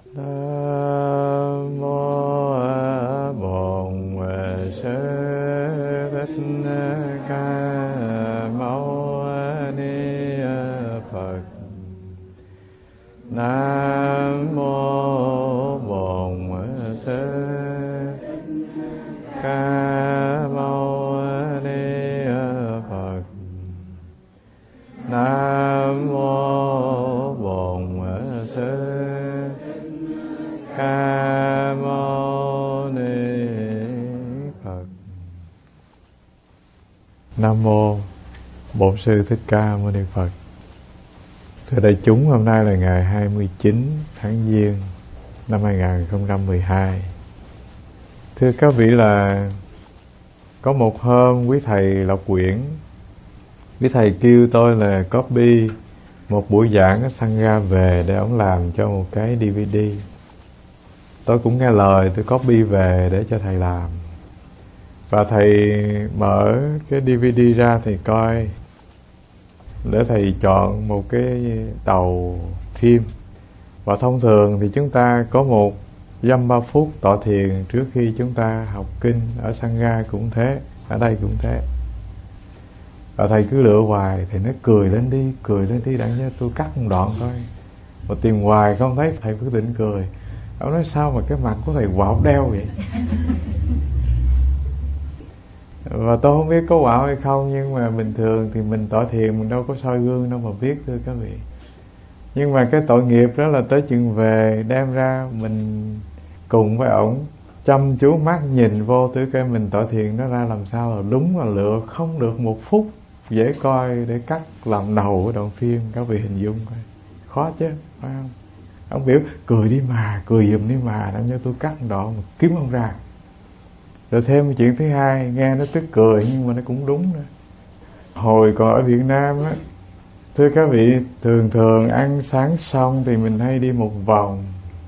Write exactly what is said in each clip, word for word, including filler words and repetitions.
Nam mô Bổn Sư Thích Ca Mâu Ni Phật. Nam mô Bổn Sư Ca Mâu Ni Phật. Nam mô Bổn Sư Ca Mâu Ni Phật. Nam mô Bổn Sư Thích Ca Mâu Ni Phật. Thưa đại chúng, hôm nay là ngày hai mươi chín tháng Giêng năm hai nghìn không trăm mười hai. Thưa các vị, là có một hôm quý thầy Lộc Quyển, quý thầy kêu tôi là copy một buổi giảng ở Sangha về để ông làm cho một cái đê vê đê. Tôi cũng nghe lời, tôi copy về để cho thầy làm. Và thầy mở cái đê vê đê ra, thầy coi để thầy chọn một cái đầu phim. Và thông thường thì chúng ta có một dăm ba phút tọa thiền trước khi chúng ta học kinh. Ở Sangha cũng thế, ở đây cũng thế. Và thầy cứ lựa hoài, thầy nói cười lên đi, cười lên đi, đặng cho tôi cắt một đoạn thôi. Mà tìm hoài không thấy, thầy cứ định cười. Ông nói sao mà cái mặt của thầy quạo đeo vậy? Và tôi không biết có quạo hay không, nhưng mà bình thường thì mình tọa thiền mình đâu có soi gương đâu mà biết, thưa các vị. Nhưng mà cái tội nghiệp đó là tới chừng về đem ra mình cùng với ổng chăm chú mắt nhìn vô từ cái mình tọa thiền nó ra làm sao là đúng, là lựa không được một phút dễ coi để cắt làm đầu của đoạn phim. Các vị hình dung coi, khó chứ, phải không? Ông biểu cười đi mà, cười giùm đi mà, để cho tôi cắt đoạn mà kiếm không ra. Rồi thêm chuyện thứ hai, nghe nó tức cười nhưng mà nó cũng đúng nữa. Hồi còn ở Việt Nam á, thưa các vị, thường thường ăn sáng xong thì mình hay đi một vòng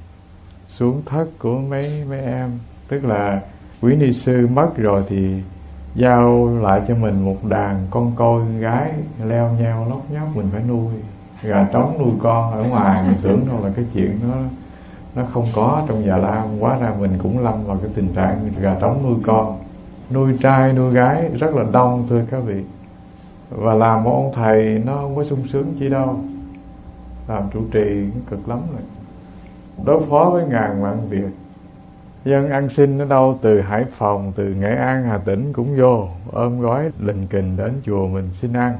xuống thất của mấy mấy em. Tức là quý ni sư mất rồi thì giao lại cho mình một đàn con coi con gái leo nheo lóc nhóc, mình phải nuôi. Gà trống nuôi con ở ngoài mình tưởng đâu là cái chuyện nó nó không có trong Già Lam. Hóa ra mình cũng lâm vào cái tình trạng gà trống nuôi con, nuôi trai nuôi gái rất là đông, thưa các vị. Và làm một ông thầy nó không có sung sướng chi đâu. Làm trụ trì cực lắm rồi, đối phó với ngàn vạn việc. Dân ăn xin ở đâu, từ Hải Phòng, từ Nghệ An, Hà Tĩnh cũng vô ôm gói lình kình đến chùa mình xin ăn.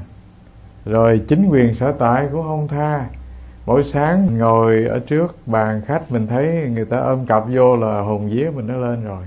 Rồi chính quyền sở tại cũng không tha. Mỗi sáng ngồi ở trước bàn khách mình thấy người ta ôm cặp vô là hồn vía mình nó lên rồi.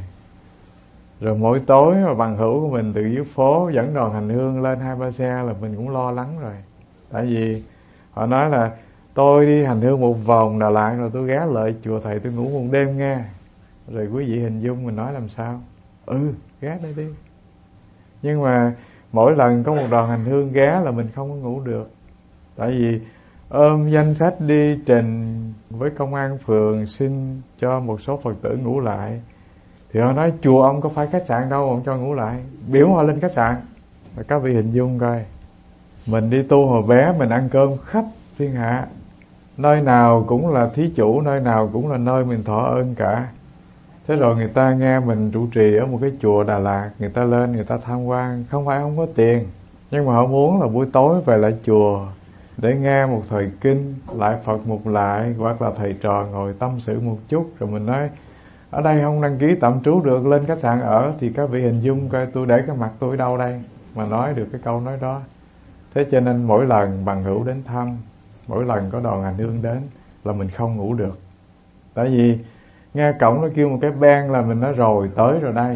Rồi mỗi tối mà bằng hữu của mình từ dưới phố dẫn đoàn hành hương lên hai ba xe là mình cũng lo lắng rồi. Tại vì họ nói là tôi đi hành hương một vòng Đà Lạt rồi tôi ghé lại chùa thầy tôi ngủ một đêm nghe. Rồi quý vị hình dung mình nói làm sao? Ừ, ghé đây đi. Nhưng mà mỗi lần có một đoàn hành hương ghé là mình không có ngủ được. Tại vì ôm danh sách đi trình với công an phường xin cho một số Phật tử ngủ lại. Thì họ nói chùa ông có phải khách sạn đâu, ông cho ngủ lại. Biểu họ lên khách sạn. Và các vị hình dung coi, mình đi tu hồi bé mình ăn cơm khắp thiên hạ, nơi nào cũng là thí chủ, nơi nào cũng là nơi mình thọ ơn cả. Thế rồi người ta nghe mình trụ trì ở một cái chùa Đà Lạt, người ta lên người ta tham quan, không phải không có tiền, nhưng mà họ muốn là buổi tối về lại chùa để nghe một thời kinh, lại Phật một lại, hoặc là thầy trò ngồi tâm sự một chút. Rồi mình nói ở đây không đăng ký tạm trú được, lên khách sạn ở. Thì các vị hình dung coi tôi để cái mặt tôi ở đâu đây mà nói được cái câu nói đó. Thế cho nên mỗi lần bằng hữu đến thăm, mỗi lần có đoàn hành hương đến là mình không ngủ được. Tại vì nghe cổng nó kêu một cái beng là mình nói rồi, tới rồi đây.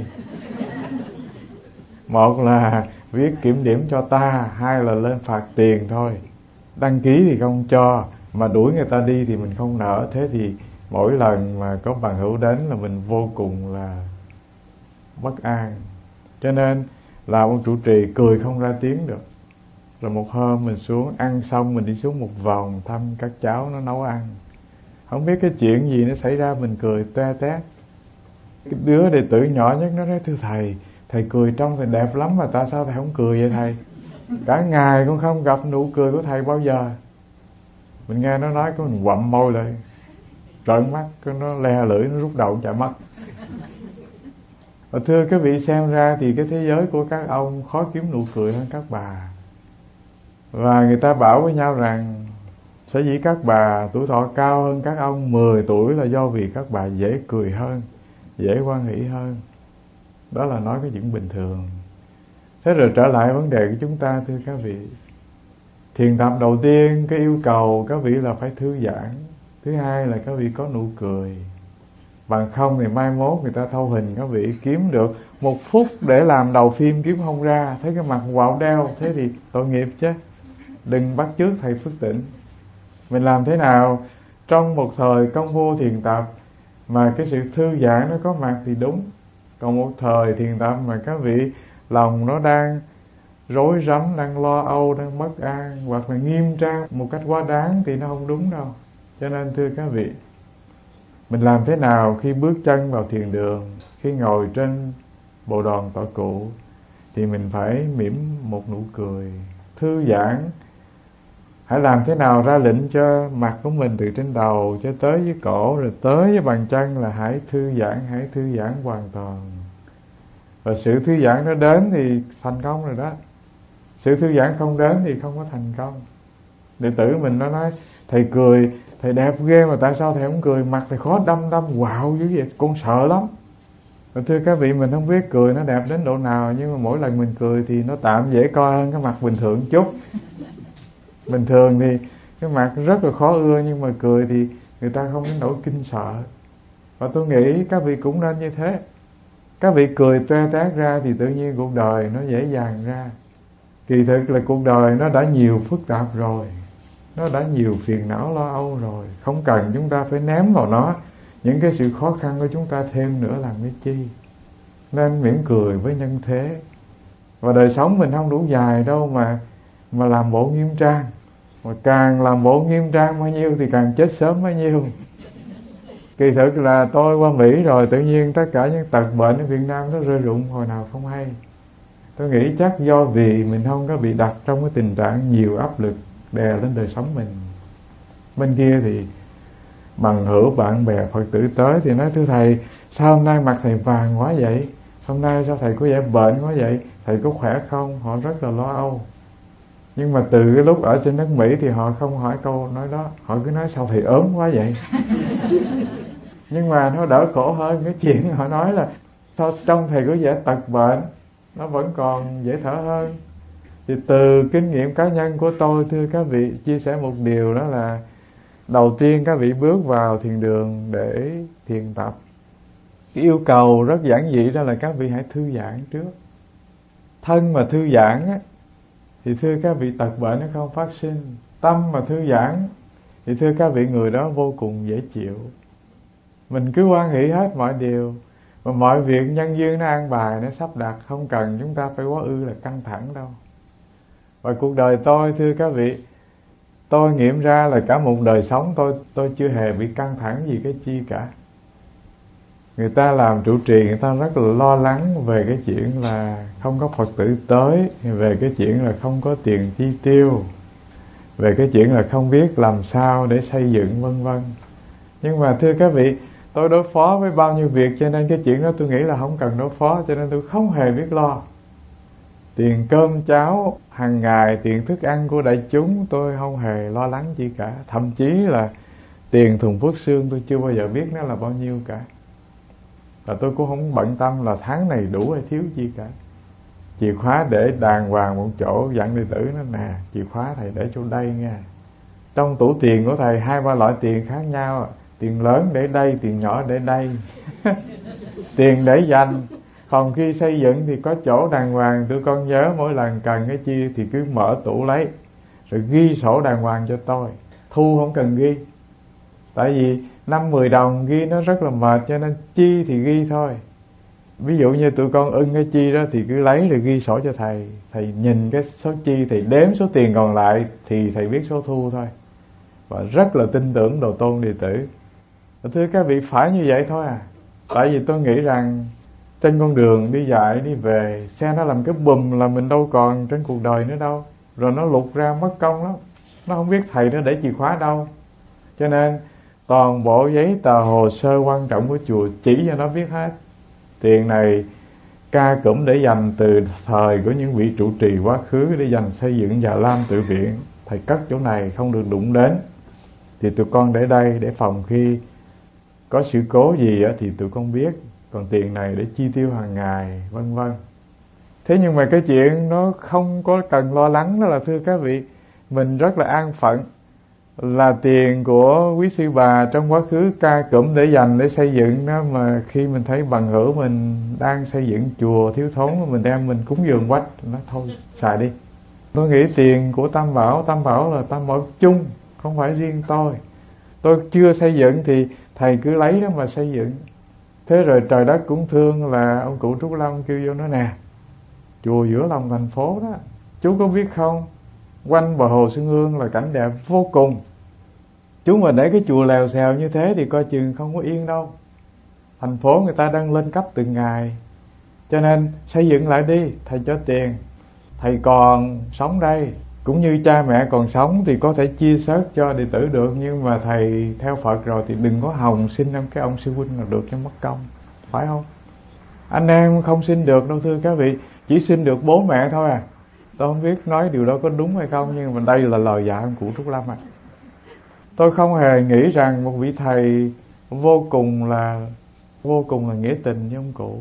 Một là viết kiểm điểm cho ta, hai là lên phạt tiền thôi. Đăng ký thì không cho, mà đuổi người ta đi thì mình không nỡ. Thế thì mỗi lần mà có bằng hữu đến là mình vô cùng là bất an. Cho nên làm ông trụ trì cười không ra tiếng được. Rồi một hôm mình xuống ăn xong, mình đi xuống một vòng thăm các cháu nó nấu ăn. Không biết cái chuyện gì nó xảy ra, mình cười toe tét. Cái đứa đệ tử nhỏ nhất nó nói thưa thầy, thầy cười trông thầy đẹp lắm mà tại sao thầy không cười vậy thầy? Cả ngày cũng không gặp nụ cười của thầy bao giờ. Mình nghe nó nói có mình quặm môi lại. trợn mắt, nó le lưỡi, nó rút đầu chạy mất. Và thưa các vị, xem ra thì cái thế giới của các ông khó kiếm nụ cười hơn các bà. Và người ta bảo với nhau rằng sở dĩ các bà tuổi thọ cao hơn các ông mười tuổi là do vì các bà dễ cười hơn, dễ hoan hỷ hơn. Đó là nói cái chuyện bình thường. Thế rồi trở lại vấn đề của chúng ta, thưa các vị. Thiền tập đầu tiên, cái yêu cầu các vị là phải thư giãn. Thứ hai là các vị có nụ cười. Bằng không thì mai mốt người ta thâu hình các vị kiếm được một phút để làm đầu phim kiếm không ra, thấy cái mặt quạo đeo, thế thì tội nghiệp chứ. Đừng bắt chước thầy Phước Tịnh. Mình làm thế nào trong một thời công phu thiền tập mà cái sự thư giãn nó có mặt thì đúng. Còn một thời thiền tập mà các vị lòng nó đang rối rắm, đang lo âu, đang bất an, hoặc là nghiêm trang một cách quá đáng thì nó không đúng đâu. Cho nên thưa các vị, mình làm thế nào khi bước chân vào thiền đường, khi ngồi trên bộ đoàn tọa cụ, thì mình phải mỉm một nụ cười, thư giãn. Hãy làm thế nào ra lệnh cho mặt của mình từ trên đầu cho tới với cổ, rồi tới với bàn chân là hãy thư giãn, hãy thư giãn hoàn toàn. Và sự thư giãn nó đến thì thành công rồi đó. Sự thư giãn không đến thì không có thành công. Đệ tử mình nó nói, thầy cười, thầy đẹp ghê mà tại sao thầy không cười? Mặt thầy khó đâm đâm, wow dữ vậy, con sợ lắm. Và thưa các vị, mình không biết cười nó đẹp đến độ nào, nhưng mà mỗi lần mình cười thì nó tạm dễ coi hơn cái mặt bình thường chút. Bình thường thì cái mặt rất là khó ưa, nhưng mà cười thì người ta không đến nỗi kinh sợ. Và tôi nghĩ các vị cũng nên như thế. Các vị cười toe tét ra thì tự nhiên cuộc đời nó dễ dàng ra. Kỳ thực là cuộc đời nó đã nhiều phức tạp rồi, nó đã nhiều phiền não lo âu rồi, không cần chúng ta phải ném vào nó những cái sự khó khăn của chúng ta thêm nữa làm cái chi. Nên mỉm cười với nhân thế. Và đời sống mình không đủ dài đâu mà mà làm bộ nghiêm trang. Mà càng làm bộ nghiêm trang bao nhiêu thì càng chết sớm bao nhiêu. Kỳ thực là tôi qua Mỹ rồi, tự nhiên tất cả những tật bệnh ở Việt Nam nó rơi rụng hồi nào không hay. Tôi nghĩ chắc do vì mình không có bị đặt trong cái tình trạng nhiều áp lực đè lên đời sống mình. Bên kia thì bằng hữu bạn bè Phật tử tới thì nói, thưa thầy, sao hôm nay mặt thầy vàng quá vậy? Hôm nay sao thầy có vẻ bệnh quá vậy? Thầy có khỏe không? Họ rất là lo âu. Nhưng mà từ cái lúc ở trên đất Mỹ thì họ không hỏi câu nói đó. Họ cứ nói, sao thầy ốm quá vậy? Nhưng mà nó đỡ khổ hơn cái chuyện họ nói là sao trong thầy có vẻ tật bệnh, nó vẫn còn dễ thở hơn. Thì từ kinh nghiệm cá nhân của tôi, thưa các vị, chia sẻ một điều, đó là đầu tiên các vị bước vào thiền đường để thiền tập, cái yêu cầu rất giản dị, đó là các vị hãy thư giãn trước. Thân mà thư giãn á, thì thưa các vị tật bệnh nó không phát sinh. Tâm mà thư giãn thì thưa các vị người đó vô cùng dễ chịu. Mình cứ hoan hỷ hết mọi điều, và mọi việc nhân duyên nó an bài, nó sắp đặt, không cần chúng ta phải quá ư là căng thẳng đâu. Và cuộc đời tôi, thưa các vị, tôi nghiệm ra là cả một đời sống tôi tôi chưa hề bị căng thẳng gì cái chi cả. Người ta làm trụ trì, người ta rất là lo lắng về cái chuyện là không có Phật tử tới, về cái chuyện là không có tiền chi tiêu, về cái chuyện là không biết làm sao để xây dựng vân vân. Nhưng mà thưa các vị, tôi đối phó với bao nhiêu việc, cho nên cái chuyện đó tôi nghĩ là không cần đối phó, cho nên tôi không hề biết lo. Tiền cơm cháo hàng ngày, tiền thức ăn của đại chúng tôi không hề lo lắng gì cả. Thậm chí là tiền thùng phước xương tôi chưa bao giờ biết nó là bao nhiêu cả. Và tôi cũng không bận tâm là tháng này đủ hay thiếu gì cả. Chìa khóa để đàng hoàng một chỗ, dặn đệ tử nó, nè, chìa khóa thầy để chỗ đây nha. Trong tủ tiền của thầy hai ba loại tiền khác nhau, tiền lớn để đây, tiền nhỏ để đây. Tiền để dành. Còn khi xây dựng thì có chỗ đàng hoàng. Tụi con nhớ mỗi lần cần cái chi thì cứ mở tủ lấy, rồi ghi sổ đàng hoàng cho tôi. Thu không cần ghi, tại vì năm mười đồng ghi nó rất là mệt, cho nên chi thì ghi thôi. Ví dụ như tụi con ưng cái chi đó thì cứ lấy rồi ghi sổ cho thầy. Thầy nhìn cái số chi, thầy đếm số tiền còn lại thì thầy biết số thu thôi. Và rất là tin tưởng đồ tôn đệ tử. Thưa các vị, phải như vậy thôi à. Tại vì tôi nghĩ rằng trên con đường đi dạy đi về, xe nó làm cái bùm là mình đâu còn trên cuộc đời nữa đâu. Rồi nó lụt ra mất công lắm. Nó không biết thầy nó để chìa khóa đâu. Cho nên toàn bộ giấy tờ hồ sơ quan trọng của chùa chỉ cho nó biết hết. Tiền này ca cụm để dành từ thời của những vị trụ trì quá khứ để dành xây dựng Già Lam Tự Viện. Thầy cất chỗ này không được đụng đến, thì tụi con để đây để phòng khi có sự cố gì thì tụi con biết. Còn tiền này để chi tiêu hàng ngày, vân vân. Thế nhưng mà cái chuyện nó không có cần lo lắng, đó là thưa các vị, mình rất là an phận, là tiền của quý sư bà trong quá khứ ca cụm để dành để xây dựng đó, mà khi mình thấy bằng hữu mình đang xây dựng chùa thiếu thốn, mình đem mình cúng dường quách, nó thôi xài đi. Tôi nghĩ tiền của Tam Bảo, Tam Bảo là Tam Bảo chung, không phải riêng tôi. Tôi chưa xây dựng thì thầy cứ lấy đó mà xây dựng. Thế rồi trời đất cũng thương là ông cụ Trúc Lâm kêu vô nói nè, chùa giữa lòng thành phố đó, chú có biết không, quanh bờ hồ Xuân Hương là cảnh đẹp vô cùng. Chú mà để cái chùa lèo xèo như thế thì coi chừng không có yên đâu. Thành phố người ta đang lên cấp từng ngày, cho nên xây dựng lại đi, thầy cho tiền. Thầy còn sống đây, cũng như cha mẹ còn sống thì có thể chia sớt cho đệ tử được, nhưng mà thầy theo Phật rồi thì đừng có hòng xin năm cái ông sư huynh nào được cho mất công, phải không? Anh em không xin được đâu thưa các vị, chỉ xin được bố mẹ thôi à. Tôi không biết nói điều đó có đúng hay không, nhưng mà đây là lời dạy ông cụ Trúc Lâm à. Tôi không hề nghĩ rằng một vị thầy vô cùng là vô cùng là nghĩa tình với ông cụ.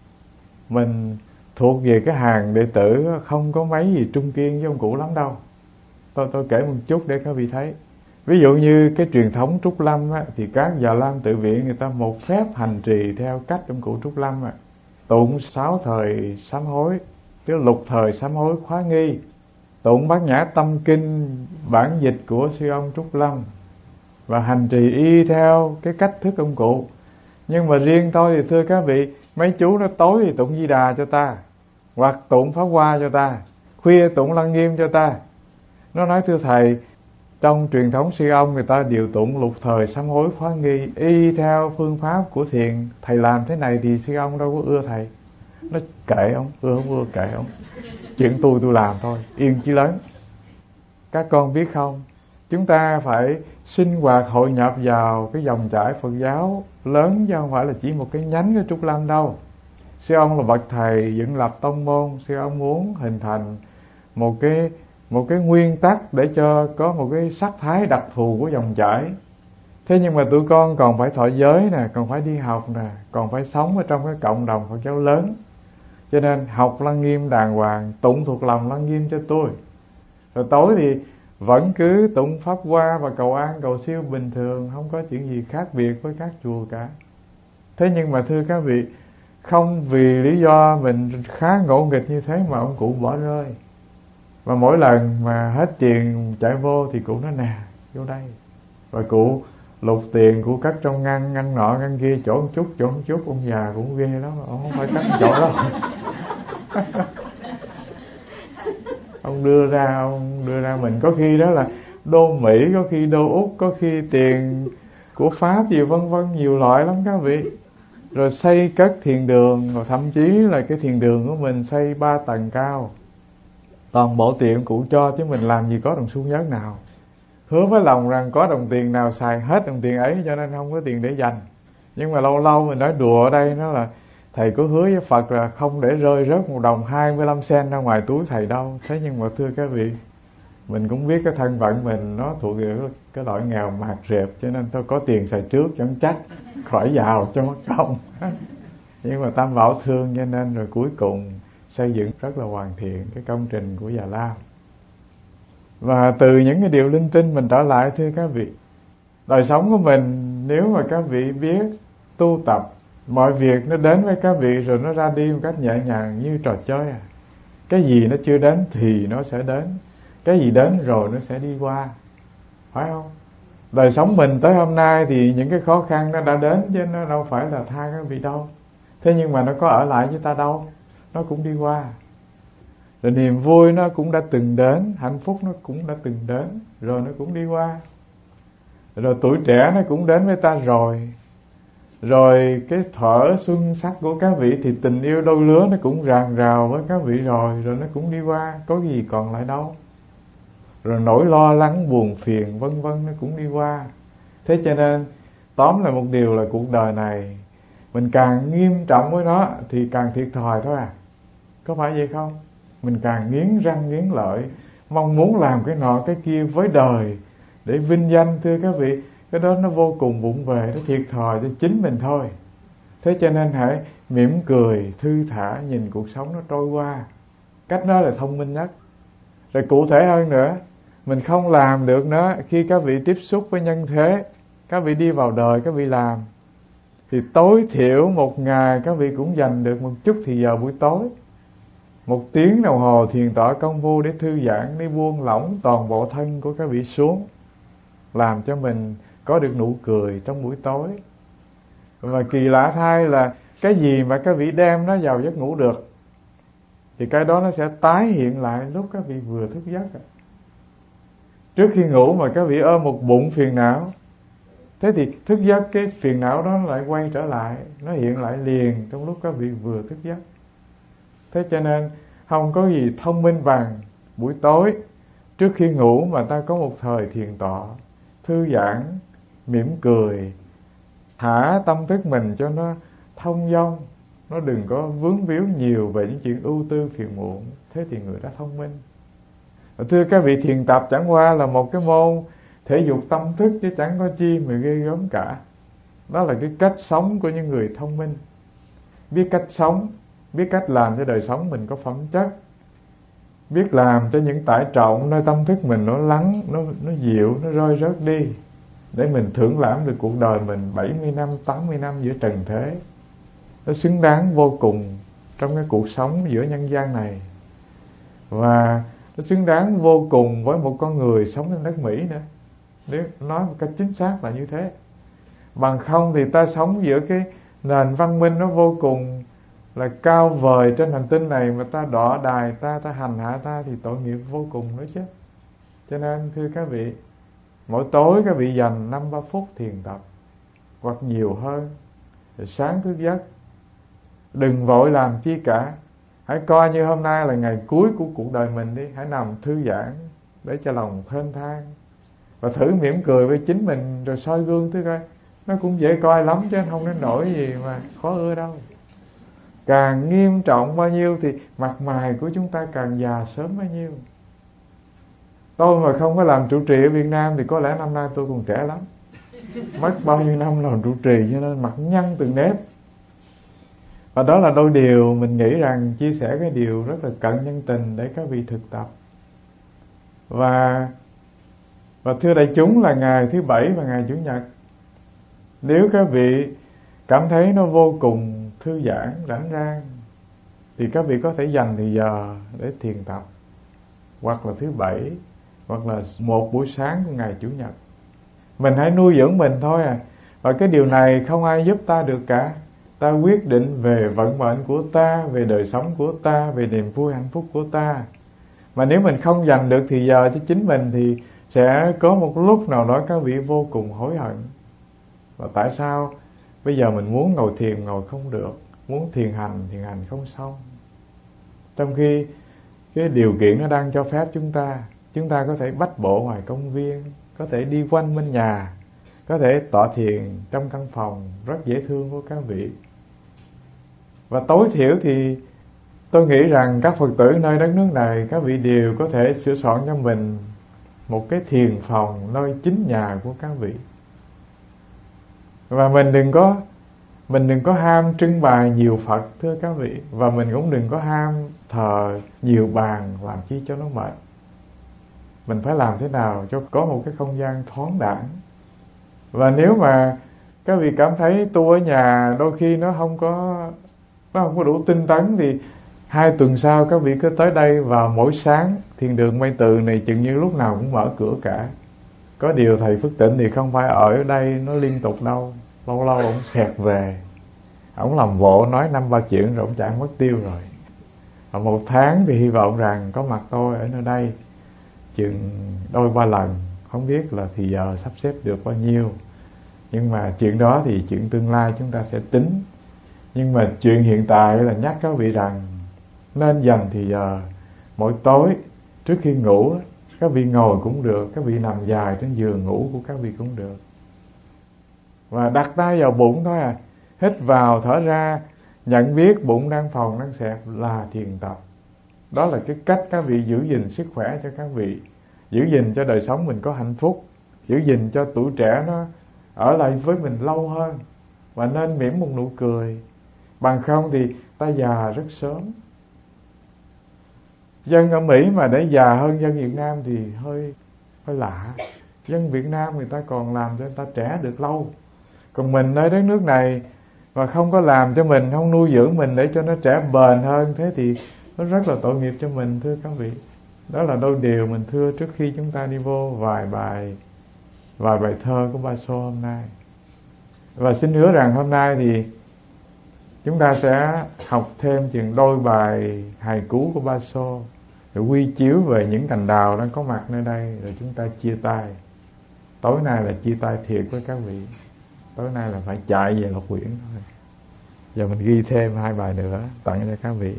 Mình thuộc về cái hàng đệ tử không có mấy gì trung kiên với ông cụ lắm đâu. Tôi tôi kể một chút để các vị thấy. Ví dụ như cái truyền thống Trúc Lâm á, thì các Già Lam Tự Viện người ta một phép hành trì theo cách ông cụ Trúc Lâm á. Tụng sáu thời sám hối, tức lục thời sám hối khóa nghi, tụng Bát Nhã Tâm Kinh bản dịch của sư ông Trúc Lâm, và hành trì y theo cái cách thức ông cụ. Nhưng mà riêng tôi thì thưa các vị, mấy chú nó tối thì tụng Di Đà cho ta, hoặc tụng Pháp Hoa cho ta, khuya tụng Lăng Nghiêm cho ta. Nó nói thưa thầy, trong truyền thống sư ông người ta đều tụng lục thời sám hối khóa nghi y theo phương pháp của thiền. Thầy làm thế này thì sư ông đâu có ưa thầy. Nó kệ ông, ưa không ưa kệ ông, chuyện tôi tôi làm thôi, yên chí lớn. Các con biết không, chúng ta phải sinh hoạt hội nhập vào cái dòng chảy Phật giáo lớn, chứ không phải là chỉ một cái nhánh của Trúc Lâm đâu. Sư ông là bậc thầy dựng lập tông môn, sư ông muốn hình thành một cái một cái nguyên tắc để cho có một cái sắc thái đặc thù của dòng chảy. Thế nhưng mà tụi con còn phải thọ giới nè, còn phải đi học nè, còn phải sống ở trong cái cộng đồng Phật giáo lớn. Cho nên học Lăng Nghiêm đàng hoàng, tụng thuộc lòng Lăng Nghiêm cho tôi. Rồi tối thì vẫn cứ tụng Pháp Hoa và cầu an cầu siêu bình thường, không có chuyện gì khác biệt với các chùa cả. Thế nhưng mà thưa các vị, không vì lý do mình khá ngỗ nghịch như thế mà ông cụ bỏ rơi. Và mỗi lần mà hết tiền chạy vô thì cụ nói nè, vô đây. Và cụ lục tiền, cụ cất trong ngăn, ngăn nọ ngăn kia, chỗ một chút, chỗ một chút. Ông già cũng ghê lắm, ông không phải cất chỗ đó. Ông đưa ra, ông đưa ra mình có khi đó là đô Mỹ, có khi đô Úc, có khi tiền của Pháp gì vân vân, nhiều loại lắm các vị. Rồi xây cất thiền đường, rồi thậm chí là cái thiền đường của mình xây ba tầng cao. Toàn bộ tiền cụ cho, chứ mình làm gì có đồng xu nhớt nào. Hứa với lòng rằng có đồng tiền nào xài hết đồng tiền ấy, cho nên không có tiền để dành. Nhưng mà lâu lâu mình nói đùa ở đây, nó là thầy có hứa với Phật là không để rơi rớt một đồng hai mươi lăm sen ra ngoài túi thầy đâu. Thế nhưng mà thưa các vị, mình cũng biết cái thân phận mình nó thuộc về cái loại nghèo mạt rệp, cho nên tôi có tiền xài trước cho chắc, khỏi giàu cho mất công. Nhưng mà Tam Bảo thương, cho nên rồi cuối cùng xây dựng rất là hoàn thiện cái công trình của Già Lam. Và từ những cái điều linh tinh mình trở lại thưa các vị, đời sống của mình nếu mà các vị biết tu tập, mọi việc nó đến với các vị rồi nó ra đi một cách nhẹ nhàng như trò chơi à. Cái gì nó chưa đến thì nó sẽ đến, cái gì đến rồi nó sẽ đi qua, phải không? Đời sống mình tới hôm nay thì những cái khó khăn nó đã đến, chứ nó đâu phải là tha các vị đâu. Thế nhưng mà nó có ở lại với ta đâu, nó cũng đi qua. Rồi niềm vui nó cũng đã từng đến, hạnh phúc nó cũng đã từng đến, rồi nó cũng đi qua. Rồi tuổi trẻ nó cũng đến với ta rồi. Rồi cái thuở xuân sắc của các vị thì tình yêu đôi lứa nó cũng ràng rào với các vị rồi, rồi nó cũng đi qua, có gì còn lại đâu. Rồi nỗi lo lắng buồn phiền vân vân nó cũng đi qua. Thế cho nên Tóm lại một điều là cuộc đời này mình càng nghiêm trọng với nó thì càng thiệt thòi thôi à. Có phải vậy không? Mình càng nghiến răng nghiến lợi, mong muốn làm cái nọ cái kia với đời để vinh danh, thưa các vị, cái đó nó vô cùng vụng về, nó thiệt thòi cho chính mình thôi. Thế cho nên hãy mỉm cười, thư thả, nhìn cuộc sống nó trôi qua. Cách đó là thông minh nhất. Rồi cụ thể hơn nữa, mình không làm được nó khi các vị tiếp xúc với nhân thế. Các vị đi vào đời, các vị làm, thì tối thiểu một ngày các vị cũng dành được một chút thì giờ buổi tối, một tiếng đồng hồ thiền tọa công phu để thư giãn, để buông lỏng toàn bộ thân của các vị xuống, làm cho mình có được nụ cười trong buổi tối. Và kỳ lạ thay là cái gì mà các vị đem nó vào giấc ngủ được thì cái đó nó sẽ tái hiện lại lúc các vị vừa thức giấc. Trước khi ngủ mà các vị ôm một bụng phiền não, thế thì thức giấc cái phiền não đó lại quay trở lại, nó hiện lại liền trong lúc các vị vừa thức giấc. Thế cho nên không có gì thông minh bằng buổi tối trước khi ngủ mà ta có một thời thiền tọa, thư giãn, mỉm cười, thả tâm thức mình cho nó thông dong, nó đừng có vướng víu nhiều về những chuyện ưu tư phiền muộn. Thế thì người đó thông minh. Thưa các vị, thiền tập chẳng qua là một cái môn thể dục tâm thức chứ chẳng có chi mà ghê gớm cả. Đó là cái cách sống của những người thông minh, biết cách sống, biết cách làm cho đời sống mình có phẩm chất, biết làm cho những tải trọng nơi tâm thức mình nó lắng, nó, nó dịu, nó rơi rớt đi, để mình thưởng lãm được cuộc đời mình bảy mươi năm, tám mươi năm giữa trần thế. Nó xứng đáng vô cùng trong cái cuộc sống giữa nhân gian này. Và nó xứng đáng vô cùng với một con người sống trên đất Mỹ nữa. Nếu nói một cách chính xác là như thế. Bằng không thì ta sống giữa cái nền văn minh nó vô cùng là cao vời trên hành tinh này, mà ta đọa đài ta, ta hành hạ ta thì tội nghiệp vô cùng nữa chứ. Cho nên thưa các vị, mỗi tối các vị dành năm ba phút thiền tập hoặc nhiều hơn, rồi sáng thức giấc, đừng vội làm chi cả. Hãy coi như hôm nay là ngày cuối của cuộc đời mình đi. Hãy nằm thư giãn để cho lòng thênh thang, và thử mỉm cười với chính mình, rồi soi gương thứ coi. Nó cũng dễ coi lắm chứ không đến nỗi gì mà khó ưa đâu. Càng nghiêm trọng bao nhiêu thì mặt mày của chúng ta càng già sớm bao nhiêu. Tôi mà không có làm trụ trì ở Việt Nam thì có lẽ năm nay tôi còn trẻ lắm. Mất bao nhiêu năm làm trụ trì cho nên mặt nhăn từng nếp. Và đó là đôi điều mình nghĩ rằng chia sẻ cái điều rất là cận nhân tình để các vị thực tập. Và Và thưa đại chúng, là ngày thứ Bảy và ngày Chủ nhật, nếu các vị cảm thấy nó vô cùng thư giãn, rảnh rang, thì các vị có thể dành thời giờ để thiền tập, hoặc là thứ Bảy, hoặc là một buổi sáng của ngày Chủ nhật. Mình hãy nuôi dưỡng mình thôi à. Và cái điều này không ai giúp ta được cả. Ta quyết định về vận mệnh của ta, về đời sống của ta, về niềm vui hạnh phúc của ta. Mà nếu mình không dành được thì giờ cho chính mình thì sẽ có một lúc nào đó các vị vô cùng hối hận. Và tại sao bây giờ mình muốn ngồi thiền ngồi không được, muốn thiền hành thiền hành không xong, trong khi cái điều kiện nó đang cho phép chúng ta. Chúng ta có thể bách bộ ngoài công viên, có thể đi quanh bên nhà, có thể tọa thiền trong căn phòng rất dễ thương của các vị. Và tối thiểu thì tôi nghĩ rằng các Phật tử nơi đất nước này, các vị đều có thể sửa soạn cho mình một cái thiền phòng nơi chính nhà của các vị. Và mình đừng có Mình đừng có ham trưng bày nhiều Phật, thưa các vị. Và mình cũng đừng có ham thờ nhiều bàn, làm chi cho nó mệt. Mình phải làm thế nào cho có một cái không gian thoáng đãng. Và nếu mà các vị cảm thấy tu ở nhà đôi khi nó không có Nó không có đủ tinh tấn, thì hai tuần sau các vị cứ tới đây vào mỗi sáng. Thiền đường Mây Từ này chừng như lúc nào cũng mở cửa cả. Có điều thầy Phước Tịnh thì không phải ở đây nó liên tục đâu. Lâu lâu ổng xẹt về, ổng làm vộ nói năm ba chuyện rồi ổng chẳng mất tiêu rồi. Và một tháng thì hy vọng rằng có mặt tôi ở nơi đây chừng đôi ba lần. Không biết là thì giờ sắp xếp được bao nhiêu, nhưng mà chuyện đó thì chuyện tương lai chúng ta sẽ tính. Nhưng mà chuyện hiện tại là nhắc các vị rằng nên dành thì giờ mỗi tối trước khi ngủ, các vị ngồi cũng được, các vị nằm dài trên giường ngủ của các vị cũng được. và đặt tay vào bụng thôi à, hít vào thở ra, nhận biết bụng đang phồng đang xẹp là thiền tập. Đó là cái cách các vị giữ gìn sức khỏe cho các vị, giữ gìn cho đời sống mình có hạnh phúc, giữ gìn cho tuổi trẻ nó ở lại với mình lâu hơn, và nên mỉm một nụ cười. Bằng không thì ta già rất sớm. Dân ở Mỹ mà để già hơn dân Việt Nam thì hơi hơi lạ. Dân Việt Nam người ta còn làm cho người ta trẻ được lâu, còn mình ở đất nước này mà không có làm cho mình, không nuôi dưỡng mình để cho nó trẻ bền hơn, thế thì nó rất là tội nghiệp cho mình, thưa các vị. Đó là đôi điều mình thưa trước khi chúng ta đi vô vài bài vài bài thơ của Ba Sô hôm nay. Và xin hứa rằng hôm nay thì chúng ta sẽ học thêm chừng đôi bài hài cú của Ba Sô, rồi quy chiếu về những cành đào đang có mặt nơi đây, rồi chúng ta chia tay. Tối nay là chia tay thiệt với các vị. Tối nay là phải chạy về Lộc Quyển thôi. Giờ mình ghi thêm hai bài nữa tặng cho các vị.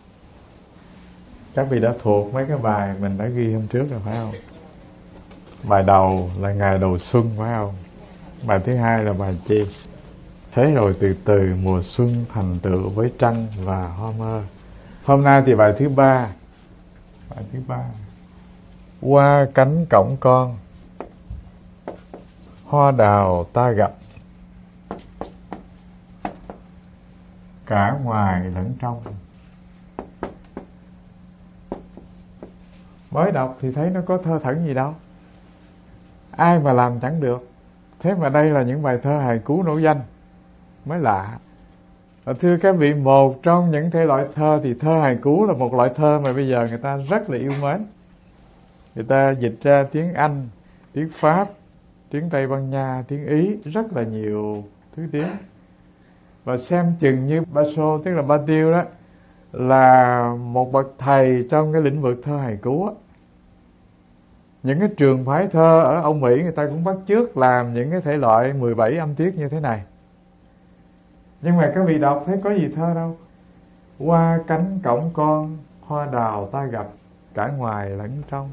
Các vị đã thuộc mấy cái bài mình đã ghi hôm trước rồi phải không? Bài đầu là ngày đầu xuân phải không? Bài thứ hai là bài chi? Thế rồi từ từ mùa xuân thành tựu với tranh và hoa mơ. Hôm nay thì bài thứ ba. Bài thứ ba. Qua cánh cổng con, hoa đào ta gặp, cả ngoài lẫn trong. Mới đọc thì thấy nó có thơ thẩn gì đâu, ai mà làm chẳng được. Thế mà đây là những bài thơ hài cú nổi danh, mới lạ. Và thưa các vị, một trong những thể loại thơ thì thơ hài cú là một loại thơ mà bây giờ người ta rất là yêu mến. Người ta dịch ra tiếng Anh, tiếng Pháp, tiếng Tây Ban Nha, tiếng Ý, rất là nhiều thứ tiếng. Và xem chừng như Ba Sô, tức là Ba Tiêu đó, là một bậc thầy trong cái lĩnh vực thơ hài cú á. Những cái trường phái thơ ở Âu Mỹ người ta cũng bắt chước làm những cái thể loại mười bảy âm tiết như thế này. Nhưng mà các vị đọc thấy có gì thơ đâu. Qua cánh cổng con, hoa đào ta gặp, cả ngoài lẫn trong.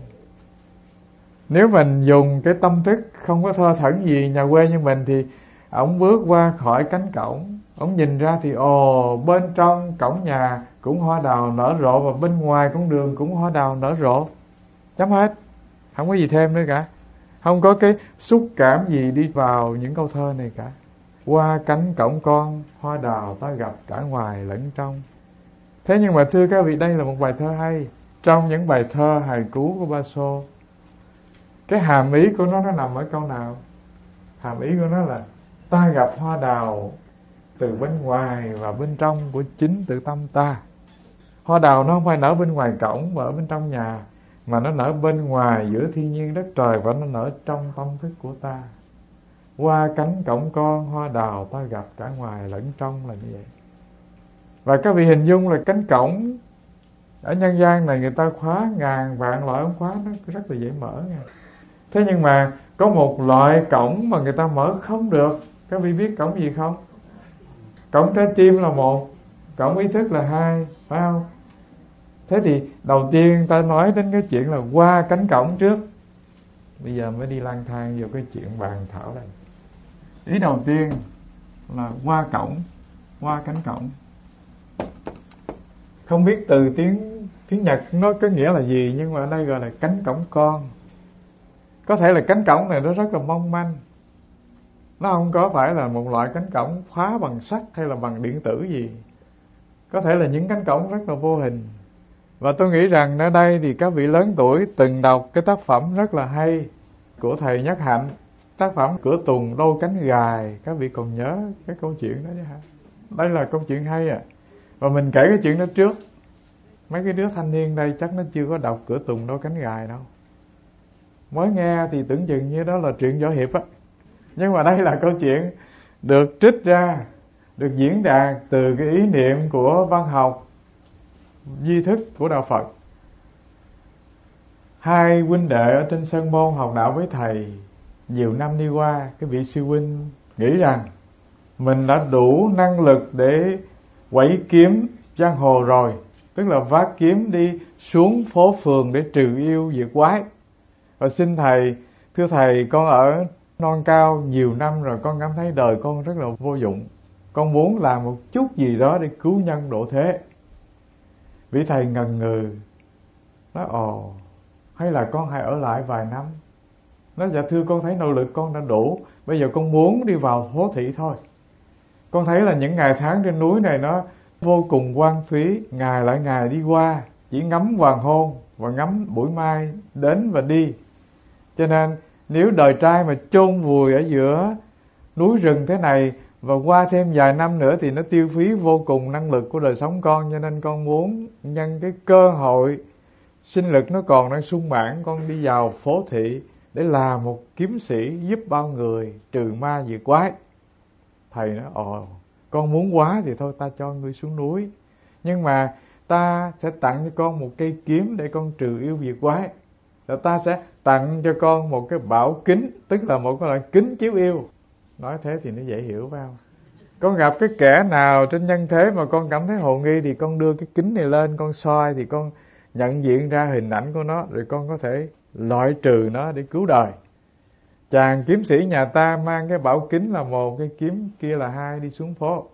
Nếu mình dùng cái tâm thức không có thơ thẩn gì nhà quê như mình thì ổng bước qua khỏi cánh cổng, ổng nhìn ra thì ồ, bên trong cổng nhà cũng hoa đào nở rộ, và bên ngoài con đường cũng hoa đào nở rộ. Chấm hết. Không có gì thêm nữa cả. Không có cái xúc cảm gì đi vào những câu thơ này cả. Qua cánh cổng con, hoa đào ta gặp, cả ngoài lẫn trong. Thế nhưng mà thưa các vị, đây là một bài thơ hay. Trong những bài thơ hài cú của Ba Sô, cái hàm ý của nó nó nằm ở câu nào? Hàm ý của nó là ta gặp hoa đào từ bên ngoài và bên trong của chính tự tâm ta. Hoa đào nó không phải nở bên ngoài cổng và ở bên trong nhà, mà nó nở bên ngoài giữa thiên nhiên đất trời, và nó nở trong tâm thức của ta. Qua cánh cổng con, hoa đào ta gặp, cả ngoài lẫn trong là như vậy. Và các vị hình dung là cánh cổng ở nhân gian này người ta khóa ngàn vạn loại ống khóa, nó rất là dễ mở nha. Thế nhưng mà có một loại cổng mà người ta mở không được. Các vị biết cổng gì không? Cổng trái tim là một, cổng ý thức là hai, phải không? Thế thì đầu tiên ta nói đến cái chuyện là qua cánh cổng trước. Bây giờ mới đi lang thang vô cái chuyện bàn thảo đây. Ý đầu tiên là qua cổng, qua cánh cổng. Không biết từ tiếng tiếng Nhật nó có nghĩa là gì, nhưng mà ở đây gọi là cánh cổng con. Có thể là cánh cổng này nó rất là mong manh. Nó không có phải là một loại cánh cổng khóa bằng sắt hay là bằng điện tử gì. Có thể là những cánh cổng rất là vô hình. Và tôi nghĩ rằng ở đây thì các vị lớn tuổi từng đọc cái tác phẩm rất là hay của thầy Nhất Hạnh, tác phẩm Cửa Tùng Đôi Cánh Gài. Các vị còn nhớ cái câu chuyện đó chứ hả? Đây là câu chuyện hay à. Và mình kể cái chuyện đó trước. Mấy cái đứa thanh niên đây chắc nó chưa có đọc Cửa Tùng Đôi Cánh Gài đâu. Mới nghe thì tưởng chừng như đó là truyện võ hiệp á. Nhưng mà đây là câu chuyện được trích ra, được diễn đạt từ cái ý niệm của văn học duy thức của đạo Phật. Hai huynh đệ ở trên Sơn Môn học đạo với thầy. Nhiều năm đi qua, cái vị sư huynh nghĩ rằng mình đã đủ năng lực để quẩy kiếm giang hồ rồi, tức là vác kiếm đi xuống phố phường để trừ yêu diệt quái. Và xin thầy, thưa thầy, con ở non cao nhiều năm rồi, con cảm thấy đời con rất là vô dụng. Con muốn làm một chút gì đó để cứu nhân độ thế. Vị thầy ngần ngừ, nói ồ, hay là con hãy ở lại vài năm. Nói dạ thưa, con thấy nỗ lực con đã đủ, bây giờ con muốn đi vào phố thị thôi. Con thấy là những ngày tháng trên núi này nó vô cùng hoang phí, ngày lại ngày đi qua, chỉ ngắm hoàng hôn và ngắm buổi mai đến và đi. Cho nên nếu đời trai mà chôn vùi ở giữa núi rừng thế này và qua thêm vài năm nữa thì nó tiêu phí vô cùng năng lực của đời sống con. Cho nên con muốn nhân cái cơ hội sinh lực nó còn đang sung mãn, con đi vào phố thị để làm một kiếm sĩ giúp bao người trừ ma diệt quái. Thầy nói ồ, con muốn quá thì thôi ta cho ngươi xuống núi, nhưng mà ta sẽ tặng cho con một cây kiếm để con trừ yêu diệt quái. Rồi ta sẽ tặng cho con một cái bảo kính, tức là một cái loại kính chiếu yêu. Nói thế thì nó dễ hiểu phải không? Con gặp cái kẻ nào trên nhân thế mà con cảm thấy hồ nghi thì con đưa cái kính này lên, con soi thì con nhận diện ra hình ảnh của nó, rồi con có thể loại trừ nó để cứu đời. Chàng kiếm sĩ nhà ta mang cái bảo kính là một, cái kiếm kia là hai, đi xuống phố.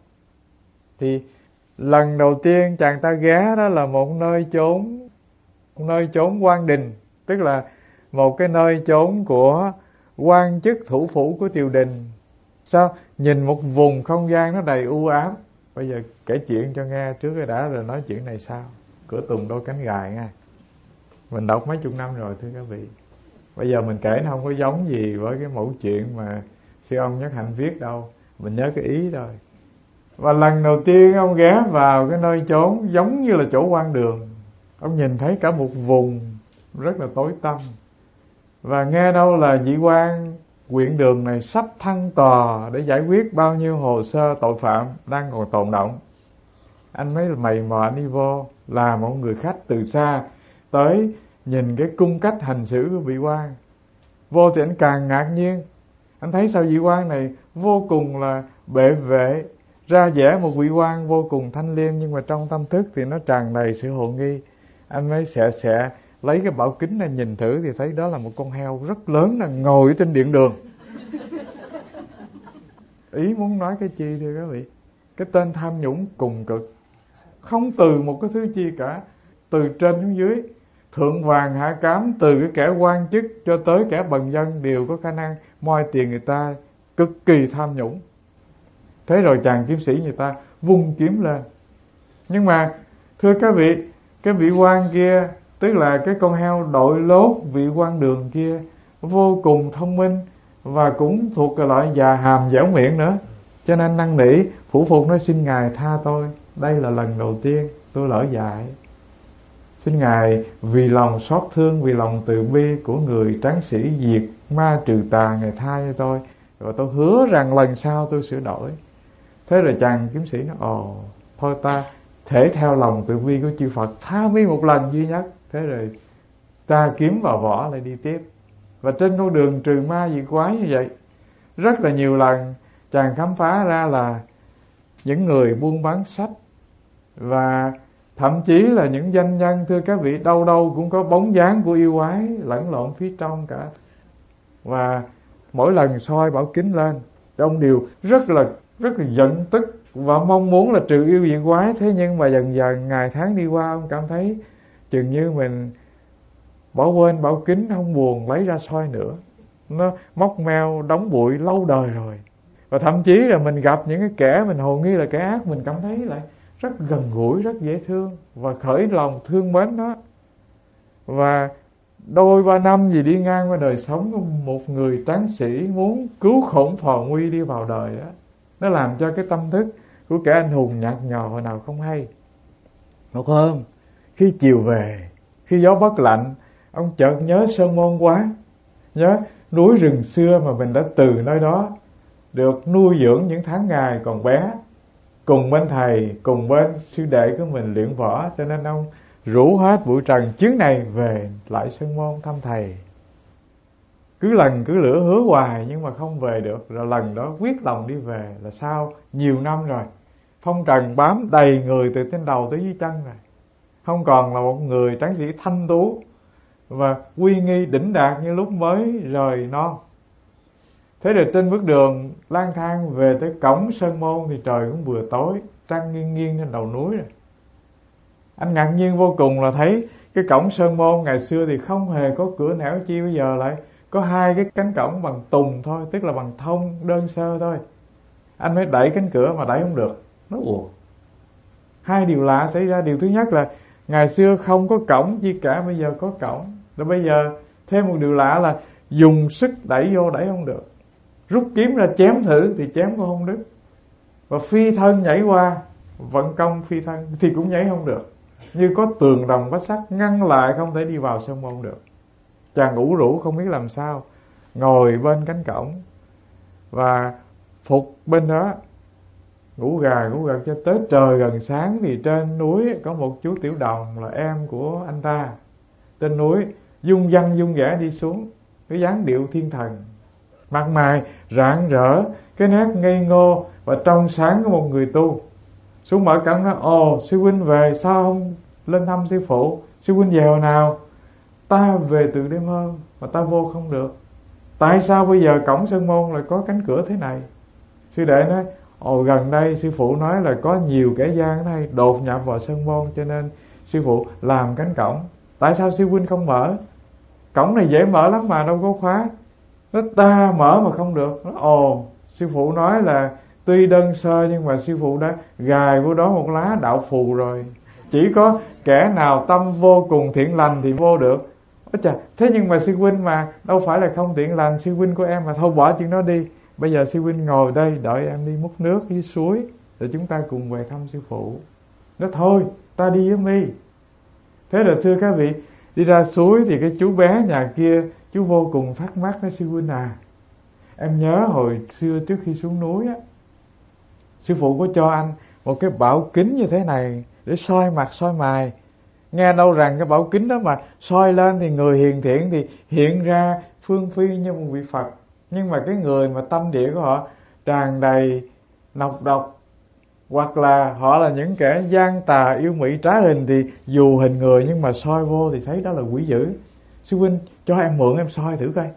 Thì lần đầu tiên chàng ta ghé đó là một nơi chốn, một nơi chốn quan đình, tức là một cái nơi chốn của quan chức thủ phủ của triều đình. Sao? Nhìn một vùng không gian nó đầy u ám. Bây giờ kể chuyện cho nghe trước cái đã rồi nói chuyện này sao. Cửa Tùng đôi cánh gài nha. Mình đọc mấy chục năm rồi thưa các vị. Bây giờ mình kể nó không có giống gì với cái mẫu chuyện mà sư ông Nhất Hạnh viết đâu. Mình nhớ cái ý thôi. Và lần đầu tiên ông ghé vào cái nơi chốn giống như là chỗ quan đường. Ông nhìn thấy cả một vùng rất là tối tăm. Và nghe đâu là vị quan huyện đường này sắp thăng tòa để giải quyết bao nhiêu hồ sơ tội phạm đang còn tồn động. Anh mới mày mò anh đi vô, là một người khách từ xa tới nhìn cái cung cách hành xử của vị quan. Vô thì anh càng ngạc nhiên. Anh thấy sao vị quan này vô cùng là bệ vệ, ra vẻ một vị quan vô cùng thanh liêm, nhưng mà trong tâm thức thì nó tràn đầy sự hồ nghi. Anh mới xẹ xẹ lấy cái bảo kính này nhìn thử thì thấy đó là một con heo rất lớn đang ngồi trên điện đường. Ý muốn nói cái chi thưa các vị? Cái tên tham nhũng cùng cực, không từ một cái thứ chi cả, từ trên xuống dưới, thượng vàng hạ cám, từ cái kẻ quan chức cho tới kẻ bần dân đều có khả năng moi tiền người ta, cực kỳ tham nhũng. Thế rồi chàng kiếm sĩ người ta vung kiếm lên. Nhưng mà thưa các vị, cái vị quan kia, tức là cái con heo đội lốt vị quan đường kia, vô cùng thông minh và cũng thuộc cái loại già hàm dẻo miệng nữa. Cho nên năn nỉ phủ phục nói xin Ngài tha tôi, đây là lần đầu tiên tôi lỡ dại. Xin Ngài vì lòng xót thương, vì lòng từ bi của người tráng sĩ diệt ma trừ tà, Ngài tha cho tôi. Và tôi hứa rằng lần sau tôi sửa đổi. Thế rồi chàng kiếm sĩ nói ồ, thôi ta thể theo lòng từ bi của chư Phật tha mi một lần duy nhất. Thế rồi ta kiếm vào vỏ lại đi tiếp. Và trên con đường trừ ma diệt quái như vậy, rất là nhiều lần chàng khám phá ra là những người buôn bán sách và thậm chí là những doanh nhân, thưa các vị, đâu đâu cũng có bóng dáng của yêu quái lẫn lộn phía trong cả. Và mỗi lần soi bảo kính lên, ông đều rất là rất là giận tức và mong muốn là trừ yêu diệt quái. Thế nhưng mà dần dần ngày tháng đi qua, ông cảm thấy chừng như mình bỏ quên bảo kính, không buồn lấy ra soi nữa. Nó móc meo đóng bụi lâu đời rồi. Và thậm chí là mình gặp những cái kẻ mình hồ nghi là kẻ ác, mình cảm thấy lại rất gần gũi, rất dễ thương và khởi lòng thương mến nó. Và đôi ba năm gì đi ngang qua đời sống của một người tráng sĩ muốn cứu khổng phò nguy đi vào đời đó, nó làm cho cái tâm thức của kẻ anh hùng nhạt nhòa hồi nào không hay. Một hôm khi chiều về, khi gió bất lạnh, ông chợt nhớ Sơn Môn quá, nhớ núi rừng xưa mà mình đã từ nơi đó được nuôi dưỡng những tháng ngày còn bé, cùng bên thầy, cùng bên sư đệ của mình luyện võ. Cho nên ông rủ hết bụi trần chuyến này về lại Sơn Môn thăm thầy. Cứ lần cứ lửa hứa hoài nhưng mà không về được. Rồi lần đó quyết lòng đi về là sao? Nhiều năm rồi, phong trần bám đầy người từ trên đầu tới dưới chân rồi, không còn là một người tráng sĩ thanh tú và uy nghi đỉnh đạt như lúc mới rời non. Thế rồi trên bước đường lang thang về tới cổng sơn môn thì trời cũng vừa tối, trăng nghiêng nghiêng trên đầu núi rồi. Anh ngạc nhiên vô cùng là thấy cái cổng sơn môn ngày xưa thì không hề có cửa nẻo chi, bây giờ lại có hai cái cánh cổng bằng tùng thôi, tức là bằng thông đơn sơ thôi. Anh mới đẩy cánh cửa mà đẩy không được. Nó ủa, hai điều lạ xảy ra. Điều thứ nhất là ngày xưa không có cổng chi cả, bây giờ có cổng. Rồi bây giờ thêm một điều lạ là dùng sức đẩy vô đẩy không được, rút kiếm ra chém thử thì chém cũng không đứt, và phi thân nhảy qua, vận công phi thân thì cũng nhảy không được, như có tường đồng vách sắt ngăn lại, không thể đi vào sơn môn được. Chàng ủ rũ không biết làm sao, ngồi bên cánh cổng và phục bên đó, ngủ gà ngủ gật cho tới trời gần sáng. Thì trên núi có một chú tiểu đồng là em của anh ta, trên núi dung dăng dung dẻ đi xuống, cái dáng điệu thiên thần, mặt mày rạng rỡ, cái nét ngây ngô và trong sáng của một người tu. Xuống mở cổng nói: ồ, sư huynh về, sao không lên thăm sư phụ? Sư huynh về hồi nào? Ta về từ đêm hôm mà ta vô không được. Tại sao bây giờ cổng sơn môn lại có cánh cửa thế này? Sư đệ nói: ồ, gần đây sư phụ nói là có nhiều kẻ gian này đột nhập vào sơn môn, cho nên sư phụ làm cánh cổng. Tại sao sư huynh không mở? Cổng này dễ mở lắm mà, đâu có khóa. Nó ta mở mà không được. Nó ồ, sư phụ nói là tuy đơn sơ nhưng mà sư phụ đã gài vô đó một lá đạo phù rồi, chỉ có kẻ nào tâm vô cùng thiện lành thì vô được. Ôi chà, thế nhưng mà sư huynh mà đâu phải là không thiện lành, sư huynh của em mà, thôi bỏ chuyện đó đi. Bây giờ sư huynh ngồi đây đợi em đi múc nước dưới suối, rồi chúng ta cùng về thăm sư phụ. Nó thôi, ta đi với mi. Thế rồi thưa các vị, đi ra suối thì cái chú bé nhà kia, chú vô cùng thắc mắc nói: sư huynh à, em nhớ hồi xưa trước khi xuống núi á, sư phụ có cho anh một cái bảo kính như thế này để soi mặt soi mày. Nghe đâu rằng cái bảo kính đó mà soi lên thì người hiền thiện thì hiện ra phương phi như một vị Phật. Nhưng mà cái người mà tâm địa của họ tràn đầy nọc độc, hoặc là họ là những kẻ gian tà yêu mị trá hình, thì dù hình người nhưng mà soi vô thì thấy đó là quỷ dữ. Sư huynh cho em mượn em soi thử coi.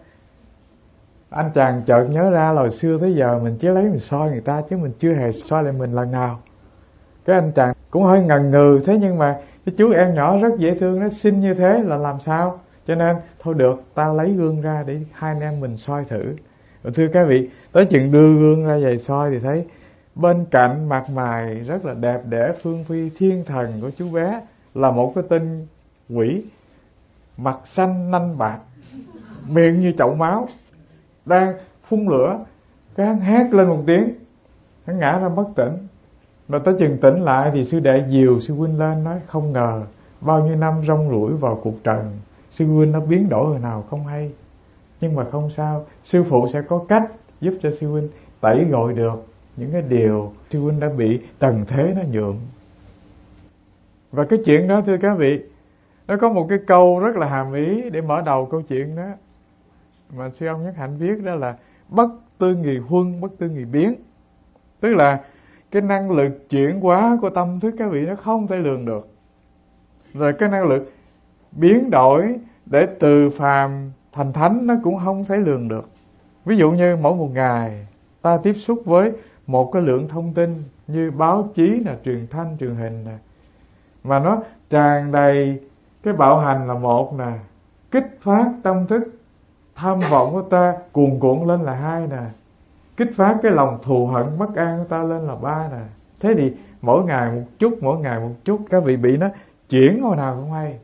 Anh chàng chợt nhớ ra là hồi xưa tới giờ mình chỉ lấy mình soi người ta, chứ mình chưa hề soi lại mình lần nào. Cái anh chàng cũng hơi ngần ngừ, thế nhưng mà cái chú em nhỏ rất dễ thương, nó xinh như thế là làm sao? Cho nên thôi được, ta lấy gương ra để hai anh em mình soi thử. Rồi thưa các vị, tới chừng đưa gương ra về soi thì thấy bên cạnh mặt mày rất là đẹp đẽ phương phi thiên thần của chú bé là một cái tên quỷ, mặt xanh nanh bạc, miệng như chậu máu, đang phun lửa. Cái hắn hét lên một tiếng, hắn ngã ra bất tỉnh. Mà tới chừng tỉnh lại thì sư đệ dìu sư huynh lên, nói: không ngờ bao nhiêu năm rong ruổi vào cuộc trần, sư huynh nó biến đổi hồi nào không hay. Nhưng mà không sao, sư phụ sẽ có cách giúp cho sư huynh tẩy gội được những cái điều sư huynh đã bị trần thế nó nhuộm. Và cái chuyện đó thưa các vị, nó có một cái câu rất là hàm ý để mở đầu câu chuyện đó, mà sư ông Nhất Hạnh viết, đó là bất tư nghì huân, bất tư nghì biến. Tức là cái năng lực chuyển hóa của tâm thức các vị nó không thể lường được. Rồi cái năng lực biến đổi để từ phàm thành thánh nó cũng không thể lường được. Ví dụ như mỗi một ngày ta tiếp xúc với một cái lượng thông tin như báo chí nè, truyền thanh, truyền hình nè, mà nó tràn đầy cái bạo hành là một nè, kích phát tâm thức tham vọng của ta cuồn cuộn lên là hai nè, kích phát cái lòng thù hận bất an của ta lên là ba nè. Thế thì mỗi ngày một chút, mỗi ngày một chút, các vị bị nó chuyển hồi nào không hay.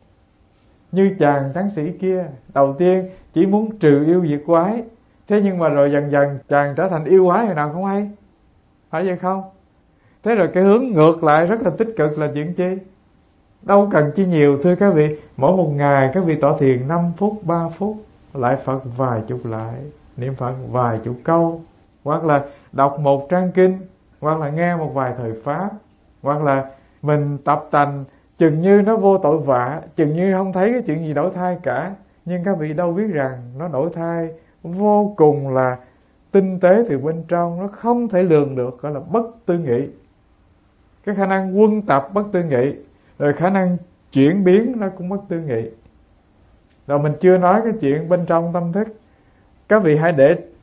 Như chàng tráng sĩ kia, đầu tiên chỉ muốn trừ yêu diệt quái, thế nhưng mà rồi dần dần chàng trở thành yêu quái hồi nào không hay, phải vậy không? Thế rồi cái hướng ngược lại rất là tích cực là chuyện chi? Đâu cần chi nhiều thưa các vị. Mỗi một ngày các vị tọa thiền năm phút, ba phút, lại Phật vài chục lại, niệm Phật vài chục câu, hoặc là đọc một trang kinh, hoặc là nghe một vài thời pháp, hoặc là mình tập tành chừng như nó vô tội vạ, chừng như không thấy cái chuyện gì đổi thay cả. Nhưng các vị đâu biết rằng nó đổi thay vô cùng là tinh tế từ bên trong, nó không thể lường được, gọi là bất tư nghị. Cái khả năng quân tập bất tư nghị, rồi khả năng chuyển biến nó cũng bất tư nghị. Rồi mình chưa nói cái chuyện bên trong tâm thức. Các vị hãy để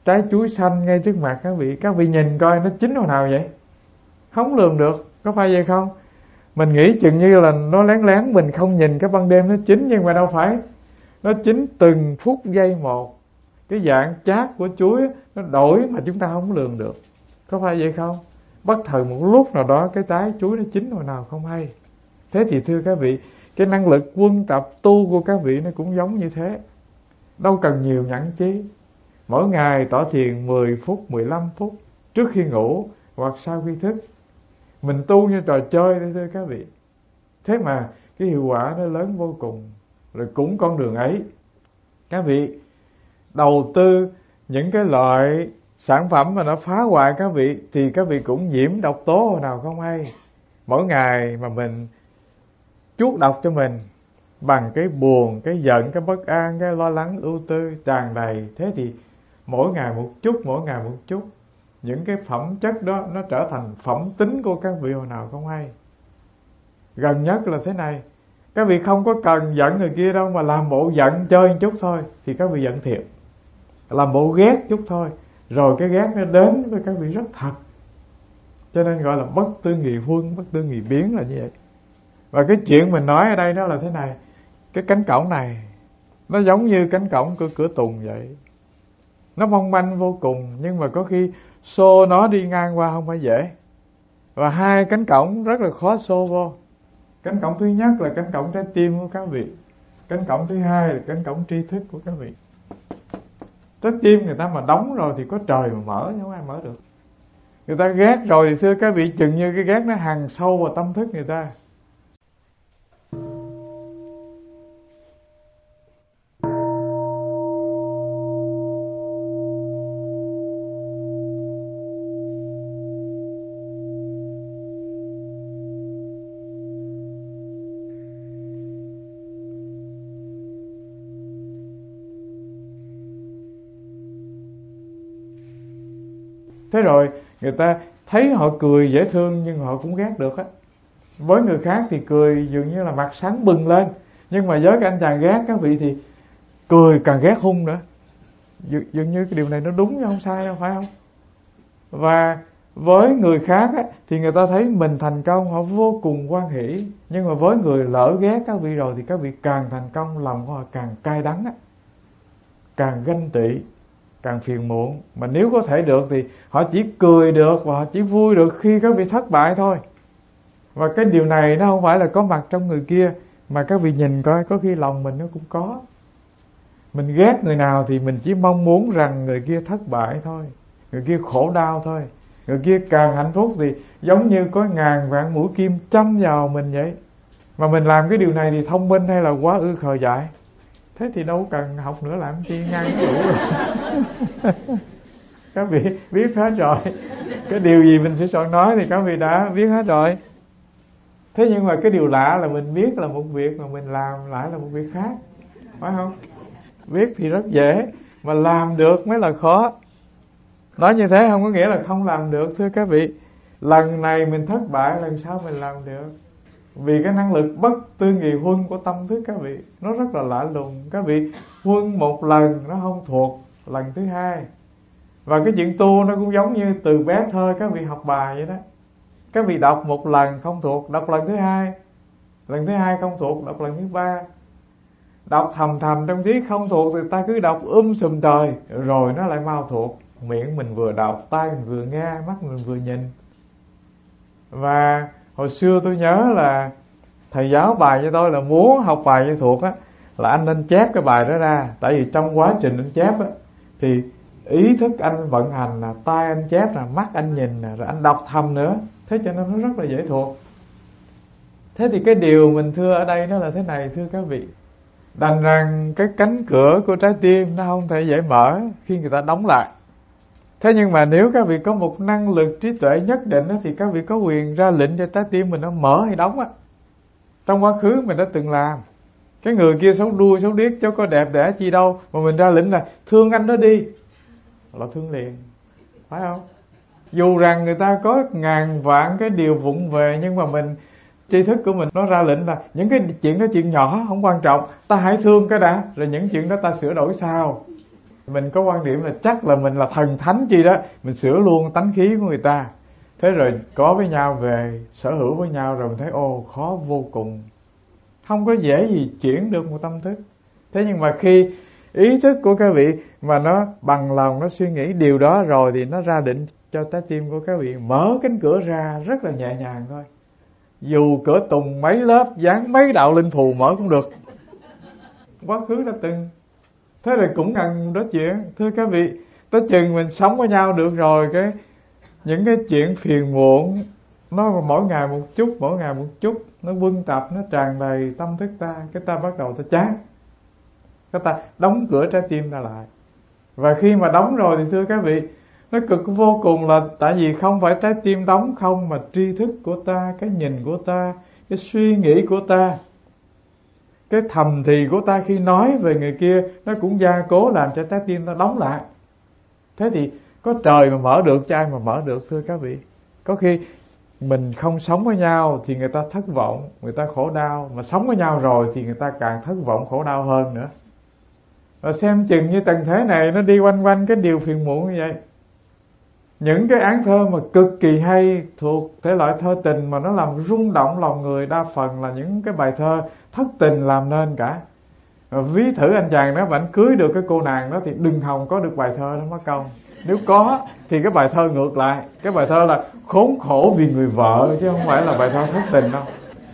trái chuối xanh ngay trước mặt các vị, các vị nhìn coi nó chín hồi nào vậy? Không lường được, có phải vậy không? Mình nghĩ chừng như là nó lén lén, mình không nhìn cái ban đêm nó chín, nhưng mà đâu phải. Nó chín từng phút giây một. Cái dạng chát của chuối nó đổi mà chúng ta không lường được, có phải vậy không? Bất thời một lúc nào đó cái trái chuối nó chín hồi nào không hay. Thế thì thưa các vị, cái năng lực quân tập tu của các vị nó cũng giống như thế. Đâu cần nhiều nhẫn chí. Mỗi ngày tỏ thiền mười phút, mười lăm phút trước khi ngủ hoặc sau khi thức. Mình tu như trò chơi đấy thưa các vị. Thế mà cái hiệu quả nó lớn vô cùng. Rồi cũng con đường ấy, các vị đầu tư những cái loại sản phẩm mà nó phá hoại các vị, thì các vị cũng nhiễm độc tố hồi nào không hay. Mỗi ngày mà mình chuốc độc cho mình bằng cái buồn, cái giận, cái bất an, cái lo lắng, ưu tư tràn đầy, thế thì mỗi ngày một chút, mỗi ngày một chút, những cái phẩm chất đó nó trở thành phẩm tính của các vị hồi nào không hay. Gần nhất là thế này, các vị không có cần giận người kia đâu, mà làm bộ giận chơi một chút thôi thì các vị giận thiệt. Làm bộ ghét chút thôi, rồi cái ghét nó đến với các vị rất thật. Cho nên gọi là bất tư nghị huân, bất tư nghị biến là như vậy. Và cái chuyện mình nói ở đây đó là thế này, cái cánh cổng này nó giống như cánh cổng của cửa Tùng vậy. Nó mong manh vô cùng, nhưng mà có khi xô nó đi ngang qua không phải dễ. Và hai cánh cổng rất là khó xô vô. Cánh cổng thứ nhất là cánh cổng trái tim của các vị. Cánh cổng thứ hai là cánh cổng tri thức của các vị. Trái tim người ta mà đóng rồi thì có trời mà mở, không ai mở được. Người ta ghét rồi thì thưa các vị, chừng như cái ghét nó hằn sâu vào tâm thức người ta. Thế rồi người ta thấy họ cười dễ thương, nhưng họ cũng ghét được á. Với người khác thì cười dường như là mặt sáng bừng lên, nhưng mà với cái anh chàng ghét các vị thì cười càng ghét hung nữa. Dường như cái điều này nó đúng chứ không sai đâu, phải không? Và với người khác á, thì người ta thấy mình thành công, họ vô cùng hoan hỷ. Nhưng mà với người lỡ ghét các vị rồi thì các vị càng thành công, lòng của họ càng cay đắng á, càng ganh tị, càng phiền muộn. Mà nếu có thể được thì họ chỉ cười được và họ chỉ vui được khi các vị thất bại thôi. Và cái điều này nó không phải là có mặt trong người kia, mà các vị nhìn coi, có khi lòng mình nó cũng có. Mình ghét người nào thì mình chỉ mong muốn rằng người kia thất bại thôi, người kia khổ đau thôi. Người kia càng hạnh phúc thì giống như có ngàn vạn mũi kim châm vào mình vậy. Mà mình làm cái điều này thì thông minh hay là quá ư khờ dại? Thế thì đâu cần học nữa, làm chi, ngang đủ rồi. Các vị biết hết rồi. Cái điều gì mình sẽ soạn nói thì các vị đã biết hết rồi. Thế nhưng mà cái điều lạ là mình biết là một việc, mà mình làm lại là một việc khác, phải không? Biết thì rất dễ, mà làm được mới là khó. Nói như thế không có nghĩa là không làm được, thưa các vị. Lần này mình thất bại, lần sau mình làm được. Vì cái năng lực bất tư nghị huân của tâm thức các vị nó rất là lạ lùng. Các vị huân một lần nó không thuộc lần thứ hai. Và cái chuyện tu nó cũng giống như từ bé thơ các vị học bài vậy đó. Các vị đọc một lần không thuộc, đọc lần thứ hai, lần thứ hai không thuộc, đọc lần thứ ba. Đọc thầm thầm trong trí không thuộc thì ta cứ đọc um sùm trời, rồi nó lại mau thuộc. Miệng mình vừa đọc, tai mình vừa nghe, mắt mình vừa nhìn. Và hồi xưa tôi nhớ là thầy giáo bài cho tôi là muốn học bài cho thuộc á, là anh nên chép cái bài đó ra. Tại vì trong quá trình anh chép á, thì ý thức anh vận hành là tai anh chép là mắt anh nhìn nè, rồi anh đọc thầm nữa. Thế cho nên nó rất là dễ thuộc. Thế thì cái điều mình thưa ở đây nó là thế này, thưa các vị. Đành rằng cái cánh cửa của trái tim nó không thể dễ mở khi người ta đóng lại. Thế nhưng mà nếu các vị có một năng lực trí tuệ nhất định thì các vị có quyền ra lệnh cho trái tim mình nó mở hay đóng á. Trong quá khứ mình đã từng làm. Cái người kia xấu đuôi xấu điếc cháu có đẹp đẽ chi đâu, mà mình ra lệnh là thương anh đó đi, là thương liền, phải không? Dù rằng người ta có ngàn vạn cái điều vụng về, nhưng mà mình, tri thức của mình nó ra lệnh là những cái chuyện đó chuyện nhỏ không quan trọng, ta hãy thương cái đã, rồi những chuyện đó ta sửa đổi sau. Mình có quan điểm là chắc là mình là thần thánh chi đó, mình sửa luôn tánh khí của người ta. Thế rồi có với nhau về, sở hữu với nhau rồi mình thấy ô khó vô cùng. Không có dễ gì chuyển được một tâm thức. Thế nhưng mà khi ý thức của các vị mà nó bằng lòng, nó suy nghĩ điều đó rồi thì nó ra định cho trái tim của các vị mở cánh cửa ra rất là nhẹ nhàng thôi. Dù cửa tùng mấy lớp, dán mấy đạo linh phù mở cũng được. Quá khứ đã từng. Thế rồi cũng cần nói chuyện. Thưa các vị, tới chừng mình sống với nhau được rồi, cái những cái chuyện phiền muộn nó mỗi ngày một chút, mỗi ngày một chút, nó quân tập, nó tràn đầy tâm thức ta. Cái ta bắt đầu ta chán, cái ta đóng cửa trái tim ta lại. Và khi mà đóng rồi thì thưa các vị, nó cực vô cùng là tại vì không phải trái tim đóng không, mà tri thức của ta, cái nhìn của ta, cái suy nghĩ của ta, cái thầm thì của ta khi nói về người kia, nó cũng gia cố làm cho trái tim ta đóng lại. Thế thì có trời mà mở được, cho ai mà mở được thưa các vị. Có khi mình không sống với nhau thì người ta thất vọng, người ta khổ đau. Mà sống với nhau rồi thì người ta càng thất vọng, khổ đau hơn nữa. Và xem chừng như tầng thế này nó đi quanh quanh cái điều phiền muộn như vậy. Những cái án thơ mà cực kỳ hay thuộc thể loại thơ tình mà nó làm rung động lòng người, đa phần là những cái bài thơ thất tình làm nên cả. Và ví thử anh chàng đó mà anh cưới được cái cô nàng đó thì đừng hòng có được bài thơ đó mất công. Nếu có thì cái bài thơ ngược lại, cái bài thơ là khốn khổ vì người vợ, chứ không phải là bài thơ thất tình đâu.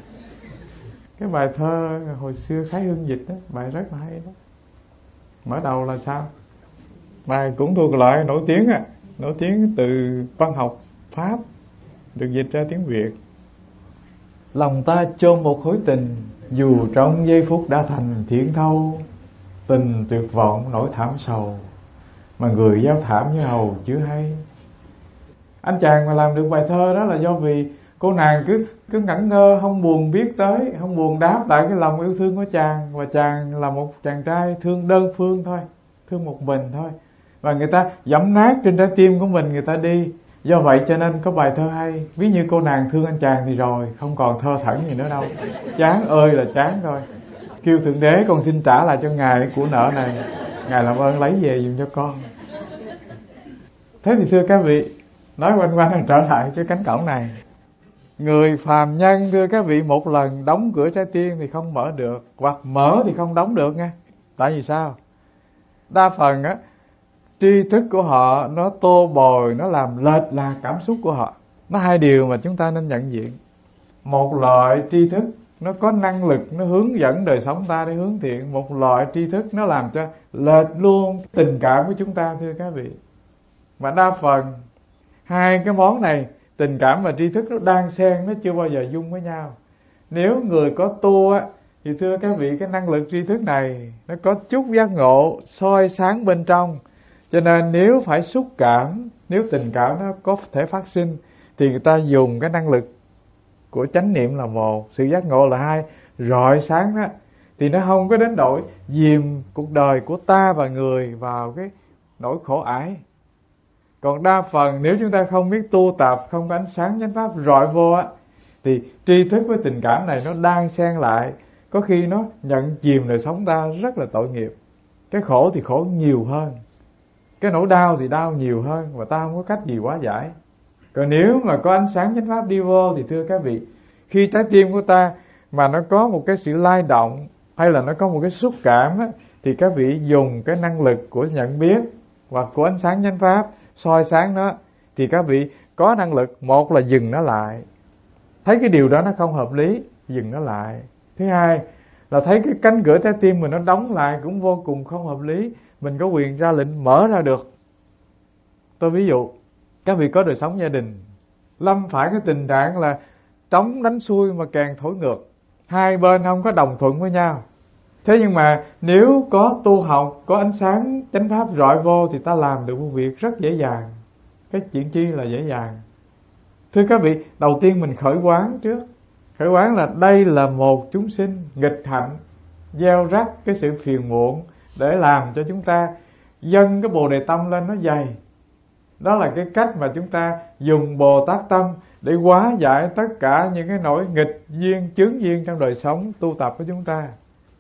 Cái bài thơ hồi xưa Khái Hương dịch đó, bài rất là hay đó. Mở đầu là sao? Bài cũng thuộc loại nổi tiếng à, nổi tiếng từ văn học Pháp, được dịch ra tiếng Việt. Lòng ta chôn một khối tình, dù trong giây phút đã thành thiển thâu. Tình tuyệt vọng nỗi thảm sầu, mà người giao thảm như hầu chưa hay. Anh chàng mà làm được bài thơ đó là do vì cô nàng cứ cứ ngẩn ngơ, không buồn biết tới, không buồn đáp lại cái lòng yêu thương của chàng. Và chàng là một chàng trai thương đơn phương thôi, thương một mình thôi. Và người ta giẫm nát trên trái tim của mình, người ta đi. Do vậy cho nên có bài thơ hay. Ví như cô nàng thương anh chàng thì rồi, không còn thơ thẩn gì nữa đâu. Chán ơi là chán thôi. Kêu Thượng Đế con xin trả lại cho Ngài của nợ này, Ngài làm ơn lấy về dùm cho con. Thế thì thưa các vị, nói quanh quanh trở lại cái cánh cổng này. Người phàm nhân thưa các vị, một lần đóng cửa trái tim thì không mở được, hoặc mở thì không đóng được nha. Tại vì sao? Đa phần á, tri thức của họ nó tô bồi, nó làm lệch lạc cảm xúc của họ. Nó hai điều mà chúng ta nên nhận diện. Một loại tri thức nó có năng lực, nó hướng dẫn đời sống ta để hướng thiện. Một loại tri thức nó làm cho lệch luôn tình cảm của chúng ta thưa các vị. Mà đa phần hai cái món này, tình cảm và tri thức, nó đan xen, nó chưa bao giờ dung với nhau. Nếu người có tu á, thì thưa các vị, cái năng lực tri thức này nó có chút giác ngộ, soi sáng bên trong. Cho nên nếu phải xúc cảm, nếu tình cảm nó có thể phát sinh, thì người ta dùng cái năng lực của chánh niệm là một, sự giác ngộ là hai, rọi sáng đó, thì nó không có đến độ dìm cuộc đời của ta và người vào cái nỗi khổ ải. Còn đa phần nếu chúng ta không biết tu tập, không có ánh sáng chánh pháp rọi vô á, thì tri thức với tình cảm này nó đan xen lại, có khi nó nhận chìm đời sống ta rất là tội nghiệp. Cái khổ thì khổ nhiều hơn, cái nỗi đau thì đau nhiều hơn, và ta không có cách gì hóa giải. Còn nếu mà có ánh sáng chánh pháp đi vô thì thưa các vị, khi trái tim của ta mà nó có một cái sự lay động, hay là nó có một cái xúc cảm á, thì các vị dùng cái năng lực của nhận biết hoặc của ánh sáng chánh pháp soi sáng nó, thì các vị có năng lực, một là dừng nó lại, thấy cái điều đó nó không hợp lý, dừng nó lại. Thứ hai là thấy cái cánh cửa trái tim mình nó đóng lại cũng vô cùng không hợp lý, mình có quyền ra lệnh mở ra được. Tôi ví dụ, các vị có đời sống gia đình, lâm phải cái tình trạng là trống đánh xuôi mà càng thổi ngược, hai bên không có đồng thuận với nhau. Thế nhưng mà nếu có tu học, có ánh sáng chánh pháp rọi vô thì ta làm được một việc rất dễ dàng. Cái chuyện chi là dễ dàng? Thưa các vị, đầu tiên mình khởi quán trước. Khởi quán là đây là một chúng sinh nghịch hạnh, gieo rắc cái sự phiền muộn để làm cho chúng ta dâng cái Bồ Đề Tâm lên nó dày. Đó là cái cách mà chúng ta dùng Bồ Tát Tâm để hóa giải tất cả những cái nỗi nghịch duyên, chướng duyên trong đời sống tu tập của chúng ta.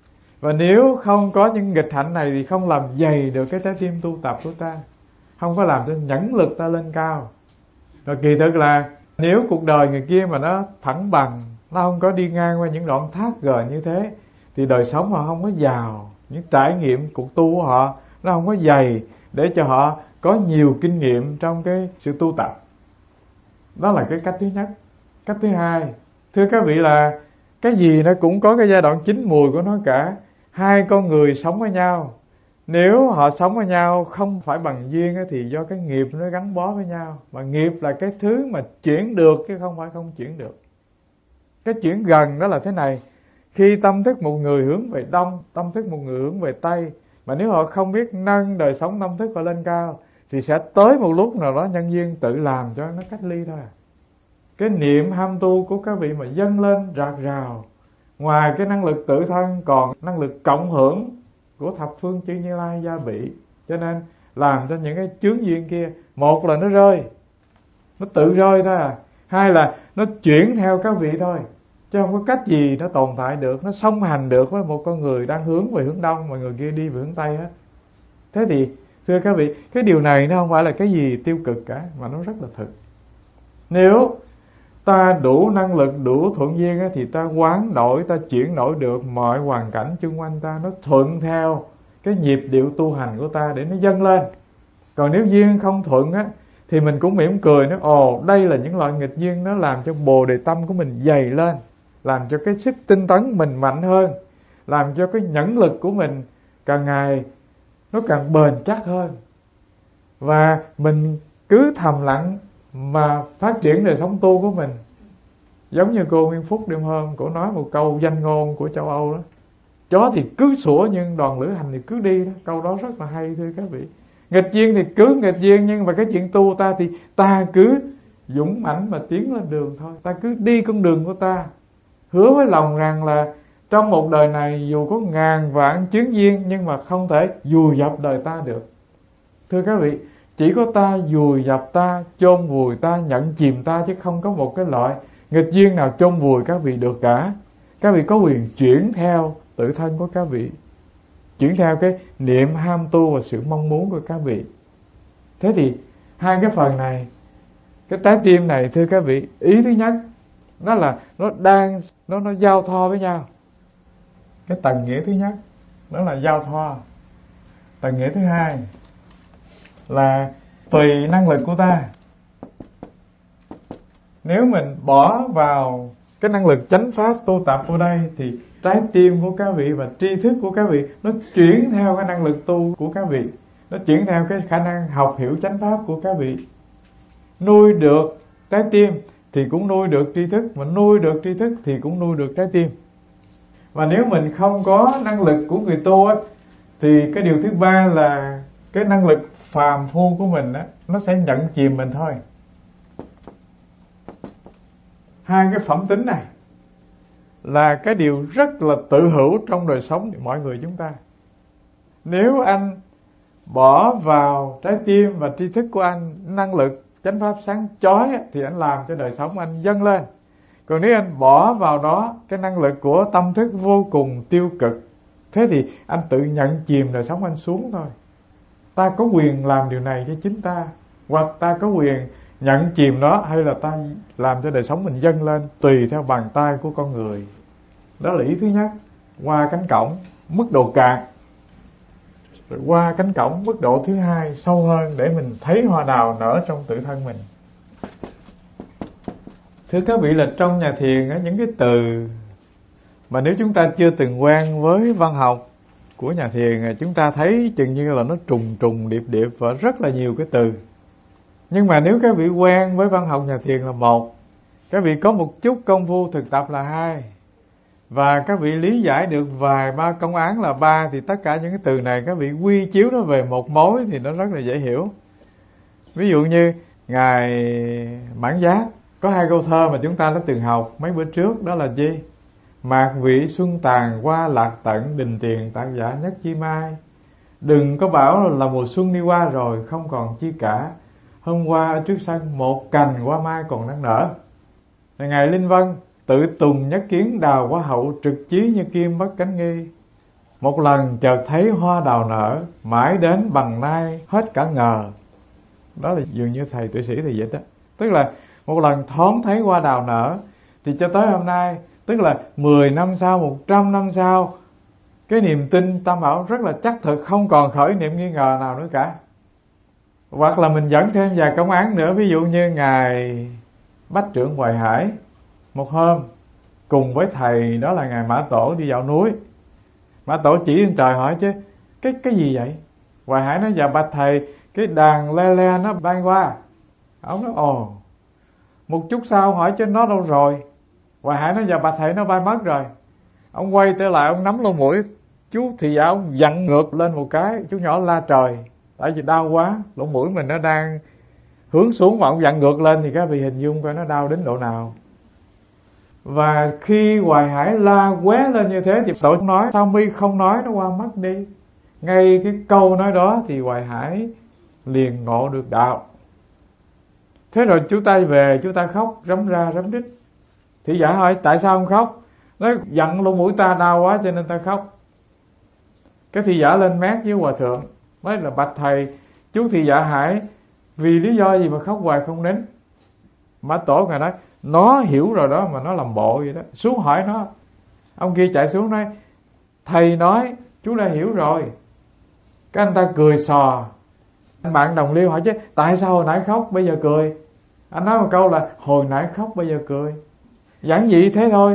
Và nếu không có những nghịch hạnh này thì không làm dày được cái trái tim tu tập của ta, không có làm cho nhẫn lực ta lên cao. Rồi kỳ thực là nếu cuộc đời người kia mà nó thẳng bằng, nó không có đi ngang qua những đoạn thác gờ như thế, thì đời sống họ không có giàu, những trải nghiệm cuộc tu của họ nó không có dày để cho họ có nhiều kinh nghiệm trong cái sự tu tập. Đó là cái cách thứ nhất. Cách thứ hai, thưa các vị, là cái gì nó cũng có cái giai đoạn chín mùi của nó cả. Hai con người sống với nhau, nếu họ sống với nhau không phải bằng duyên thì do cái nghiệp nó gắn bó với nhau. Mà nghiệp là cái thứ mà chuyển được chứ không phải không chuyển được. Cái chuyển gần đó là thế này: khi tâm thức một người hướng về đông, tâm thức một người hướng về tây, mà nếu họ không biết nâng đời sống tâm thức họ lên cao, thì sẽ tới một lúc nào đó nhân duyên tự làm cho nó cách ly thôi. Cái niệm ham tu của các vị mà dâng lên rạc rào, ngoài cái năng lực tự thân còn năng lực cộng hưởng của thập phương chư Như Lai gia bị, cho nên làm cho những cái chướng duyên kia, một là nó rơi, nó tự rơi thôi à. Hai là nó chuyển theo các vị thôi, chứ không có cách gì nó tồn tại được, nó song hành được với một con người đang hướng về hướng đông mà người kia đi về hướng tây hết. Thế thì thưa các vị, cái điều này nó không phải là cái gì tiêu cực cả, mà nó rất là thực. Nếu ta đủ năng lực, đủ thuận duyên thì ta quán đổi, ta chuyển đổi được mọi hoàn cảnh xung quanh ta, nó thuận theo cái nhịp điệu tu hành của ta để nó dâng lên. Còn nếu duyên không thuận á, thì mình cũng mỉm cười nói: ồ, đây là những loại nghịch duyên, nó làm cho bồ đề tâm của mình dày lên, làm cho cái sức tinh tấn mình mạnh hơn, làm cho cái nhẫn lực của mình càng ngày nó càng bền chắc hơn. Và mình cứ thầm lặng mà phát triển đời sống tu của mình. Giống như cô Nguyên Phúc đêm hôm, cô nói một câu danh ngôn của châu Âu đó: chó thì cứ sủa nhưng đoàn lữ hành thì cứ đi đó. Câu đó rất là hay thưa các vị. Nghịch duyên thì cứ nghịch duyên, nhưng mà cái chuyện tu ta thì ta cứ dũng mãnh mà tiến lên đường thôi. Ta cứ đi con đường của ta, hứa với lòng rằng là trong một đời này dù có ngàn vạn chướng duyên nhưng mà không thể vùi dập đời ta được. Thưa các vị, chỉ có ta vùi dập ta, chôn vùi ta, nhận chìm ta, chứ không có một cái loại nghịch duyên nào chôn vùi các vị được cả. Các vị có quyền chuyển theo tự thân của các vị, chuyển theo cái niệm ham tu và sự mong muốn của các vị. Thế thì hai cái phần này, cái trái tim này thưa các vị, ý thứ nhất nó là nó đang nó nó giao thoa với nhau. Cái tầng nghĩa thứ nhất đó là giao thoa. Tầng nghĩa thứ hai là tùy năng lực của ta. Nếu mình bỏ vào cái năng lực chánh pháp tu tập ở đây thì trái tim của các vị và tri thức của các vị nó chuyển theo cái năng lực tu của các vị, nó chuyển theo cái khả năng học hiểu chánh pháp của các vị. Nuôi được trái tim thì cũng nuôi được tri thức, mà nuôi được tri thức thì cũng nuôi được trái tim. Và nếu mình không có năng lực của người tu á, thì cái điều thứ ba là cái năng lực phàm phu của mình á, nó sẽ nhận chìm mình thôi. Hai cái phẩm tính này là cái điều rất là tự hữu trong đời sống của mọi người chúng ta. Nếu anh bỏ vào trái tim và tri thức của anh năng lực chánh pháp sáng chói thì anh làm cho đời sống anh dâng lên. Còn nếu anh bỏ vào đó cái năng lực của tâm thức vô cùng tiêu cực, thế thì anh tự nhận chìm đời sống anh xuống thôi. Ta có quyền làm điều này cho chính ta, hoặc ta có quyền nhận chìm nó, hay là ta làm cho đời sống mình dâng lên tùy theo bàn tay của con người. Đó là ý thứ nhất. Qua cánh cổng mức độ cạn, rồi qua cánh cổng mức độ thứ hai sâu hơn, để mình thấy hoa đào nở trong tự thân mình. Thưa các vị, là trong nhà thiền á, những cái từ mà nếu chúng ta chưa từng quen với văn học của nhà thiền, chúng ta thấy chừng như là nó trùng trùng điệp điệp và rất là nhiều cái từ. Nhưng mà nếu các vị quen với văn học nhà thiền là một, các vị có một chút công phu thực tập là hai, và các vị lý giải được vài ba công án là ba, thì tất cả những cái từ này các vị quy chiếu nó về một mối thì nó rất là dễ hiểu. Ví dụ như Ngài Mãn Giác có hai câu thơ mà chúng ta đã từng học mấy bữa trước, đó là gì? Mạc vị xuân tàn qua lạc tận, đình tiền tác giả nhất chi mai. Đừng có bảo là mùa xuân đi qua rồi không còn chi cả, hôm qua ở trước sân một cành hoa mai còn đang nở. Ngài Linh Vân tự tùng nhất kiến đào hoa hậu, trực chí như kim bất cánh nghi. Một lần chợt thấy hoa đào nở, mãi đến bằng nay hết cả ngờ. Đó là dường như thầy tuệ sĩ thì dịch đó. Tức là một lần thoáng thấy hoa đào nở, thì cho tới hôm nay, tức là mười năm sau, một trăm năm sau, cái niềm tin Tam Bảo rất là chắc thực, không còn khởi niệm nghi ngờ nào nữa cả. Hoặc là mình dẫn thêm vài công án nữa. Ví dụ như Ngài Bách Trưởng Hoài Hải, một hôm cùng với thầy đó là Ngài Mã Tổ đi dạo núi. Mã Tổ chỉ lên trời hỏi chứ Cái cái gì vậy? Hoài Hải nói dạ bạch thầy, cái đàn le le nó bay qua. Ông nói ồ. Một chút sau hỏi chứ nó đâu rồi? Hoài Hải nói dạ bạch thầy, nó bay mất rồi. Ông quay trở lại, ông nắm lỗ mũi. Chú thì dạ ông vặn ngược lên một cái. Chú nhỏ la trời, tại vì đau quá, lỗ mũi mình nó đang hướng xuống mà ông vặn ngược lên, thì các vị hình dung coi nó đau đến độ nào. Và khi Hoài Hải la qué lên như thế thì Tổ nói sao mi không nói nó qua mất đi. Ngay cái câu nói đó thì Hoài Hải liền ngộ được đạo. Thế rồi chú ta về, chú ta khóc rấm ra rấm rít. Thị giả hỏi tại sao không khóc? Nói giận lỗ mũi ta đau quá cho nên ta khóc. Cái thị giả lên mét với hòa thượng, nói là bạch thầy, chú thị giả Hải vì lý do gì mà khóc hoài không nín? Mã Tổ ngài nói nó hiểu rồi đó mà nó làm bộ vậy đó. Xuống hỏi nó. Ông kia chạy xuống nói thầy nói chú đã hiểu rồi. Cái anh ta cười sò. Anh bạn đồng liêu hỏi chứ tại sao hồi nãy khóc bây giờ cười? Anh nói một câu là hồi nãy khóc bây giờ cười. Giản dị thế thôi.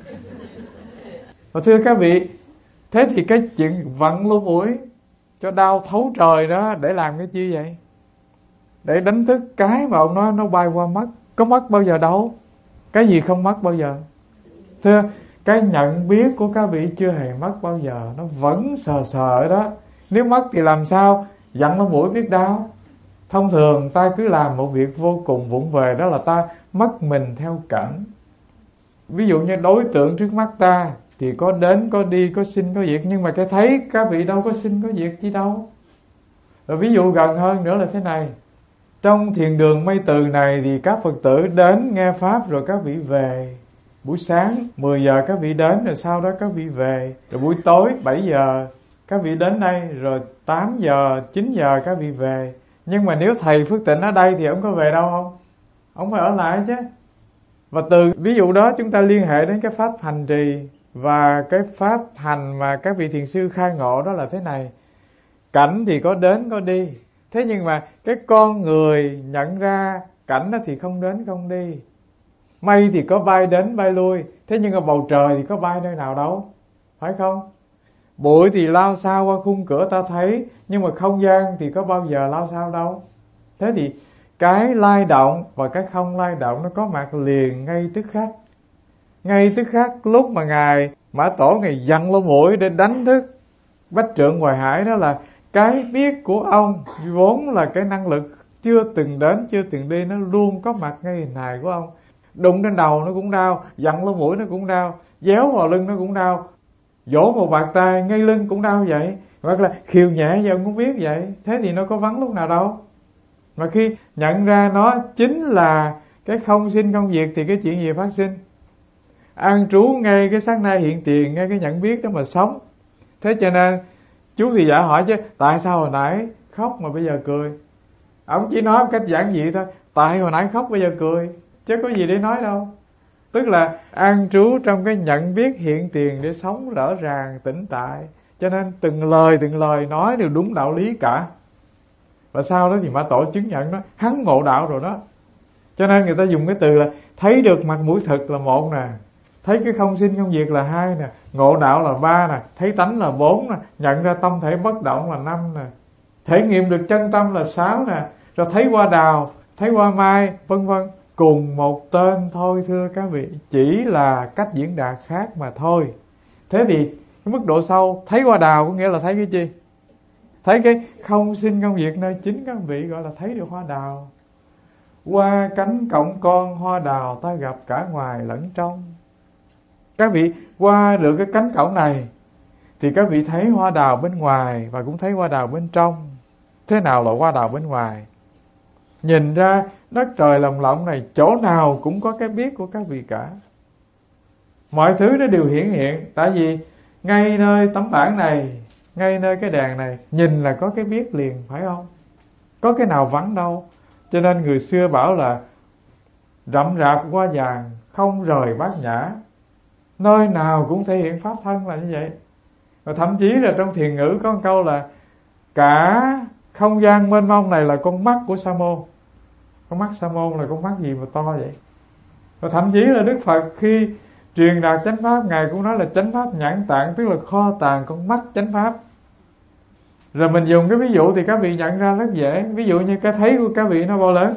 Và thưa các vị, thế thì cái chuyện vặn lỗ mũi cho đau thấu trời đó để làm cái chi vậy? Để đánh thức cái mà ông nói nó bay qua mất. Có mất bao giờ đâu. Cái gì không mất bao giờ? Thưa, cái nhận biết của các vị chưa hề mất bao giờ. Nó vẫn sờ sờ đó. Nếu mất thì làm sao? Dặn lỗ mũi biết đau. Thông thường ta cứ làm một việc vô cùng vụng về, đó là ta mất mình theo cảnh. Ví dụ như đối tượng trước mắt ta thì có đến, có đi, có sinh, có diệt. Nhưng mà cái thấy các vị đâu có sinh, có diệt chi đâu. Rồi ví dụ gần hơn nữa là thế này. Trong thiền đường Mây Từ này thì các Phật tử đến nghe Pháp rồi các vị về. Buổi sáng mười giờ các vị đến, rồi sau đó các vị về. Rồi buổi tối bảy giờ các vị đến đây, rồi tám giờ, chín giờ các vị về. Nhưng mà nếu thầy Phước Tịnh ở đây thì ông có về đâu không? Ông phải ở lại chứ. Và từ ví dụ đó chúng ta liên hệ đến cái pháp hành trì. Và cái pháp hành mà các vị thiền sư khai ngộ đó là thế này. Cảnh thì có đến có đi. Thế nhưng mà cái con người nhận ra cảnh đó thì không đến không đi. Mây thì có bay đến bay lui. Thế nhưng mà bầu trời thì có bay nơi nào đâu. Phải không? Bụi thì lao sao qua khung cửa ta thấy. Nhưng mà không gian thì có bao giờ lao sao đâu. Thế thì cái lay động và cái không lay động nó có mặt liền ngay tức khắc. Ngay tức khắc lúc mà Ngài Mã Tổ Ngài dặn lỗ mũi để đánh thức Bách Trượng Hoài Hải, đó là cái biết của ông vốn là cái năng lực chưa từng đến, chưa từng đi, nó luôn có mặt ngay hình hài của ông. Đụng trên đầu nó cũng đau, dặn lỗ mũi nó cũng đau, déo vào lưng nó cũng đau, vỗ một bạt tay ngay lưng cũng đau vậy. Hoặc là khiêu nhẹ giờ ông cũng biết vậy. Thế thì nó có vắng lúc nào đâu. Mà khi nhận ra nó chính là cái không sinh không diệt thì cái chuyện gì phát sinh? An trú ngay cái sát na hiện tiền, ngay cái nhận biết đó mà sống. Thế cho nên chú thì giả hỏi chứ tại sao hồi nãy khóc mà bây giờ cười? Ông chỉ nói một cách giản dị thôi. Tại hồi nãy khóc bây giờ cười, chứ có gì để nói đâu. Tức là an trú trong cái nhận biết hiện tiền để sống rõ ràng, tĩnh tại. Cho nên từng lời từng lời nói đều đúng đạo lý cả. Và sau đó thì Mã Tổ chứng nhận nó, hắn ngộ đạo rồi đó. Cho nên người ta dùng cái từ là thấy được mặt mũi thực là một nè, thấy cái không sinh không diệt là hai nè, ngộ đạo là ba nè, thấy tánh là bốn nè, nhận ra tâm thể bất động là năm nè, thể nghiệm được chân tâm là sáu nè, rồi thấy hoa đào, thấy hoa mai, vân vân. Cùng một tên thôi thưa các vị, chỉ là cách diễn đạt khác mà thôi. Thế thì cái mức độ sâu thấy hoa đào có nghĩa là thấy cái gì? Thấy cái không sinh không diệt nơi chính các vị gọi là thấy được hoa đào. Qua cánh cổng con hoa đào ta gặp cả ngoài lẫn trong. Các vị qua được cái cánh cổng này thì các vị thấy hoa đào bên ngoài và cũng thấy hoa đào bên trong. Thế nào là hoa đào bên ngoài? Nhìn ra đất trời lồng lộng này, chỗ nào cũng có cái biết của các vị cả. Mọi thứ nó đều hiển hiện. Tại vì ngay nơi tấm bảng này, ngay nơi cái đèn này, nhìn là có cái biết liền, phải không? Có cái nào vắng đâu. Cho nên người xưa bảo là rậm rạp hoa vàng, không rời bát nhã, nơi nào cũng thể hiện pháp thân là như vậy. Và thậm chí là trong thiền ngữ có một câu là cả không gian mênh mông này là con mắt của Sa môn. Con mắt Sa môn là con mắt gì mà to vậy? Và thậm chí là Đức Phật khi truyền đạt chánh pháp, Ngài cũng nói là chánh pháp nhãn tạng, tức là kho tàng con mắt chánh pháp. Rồi mình dùng cái ví dụ thì các vị nhận ra rất dễ. Ví dụ như cái thấy của các vị nó bao lớn?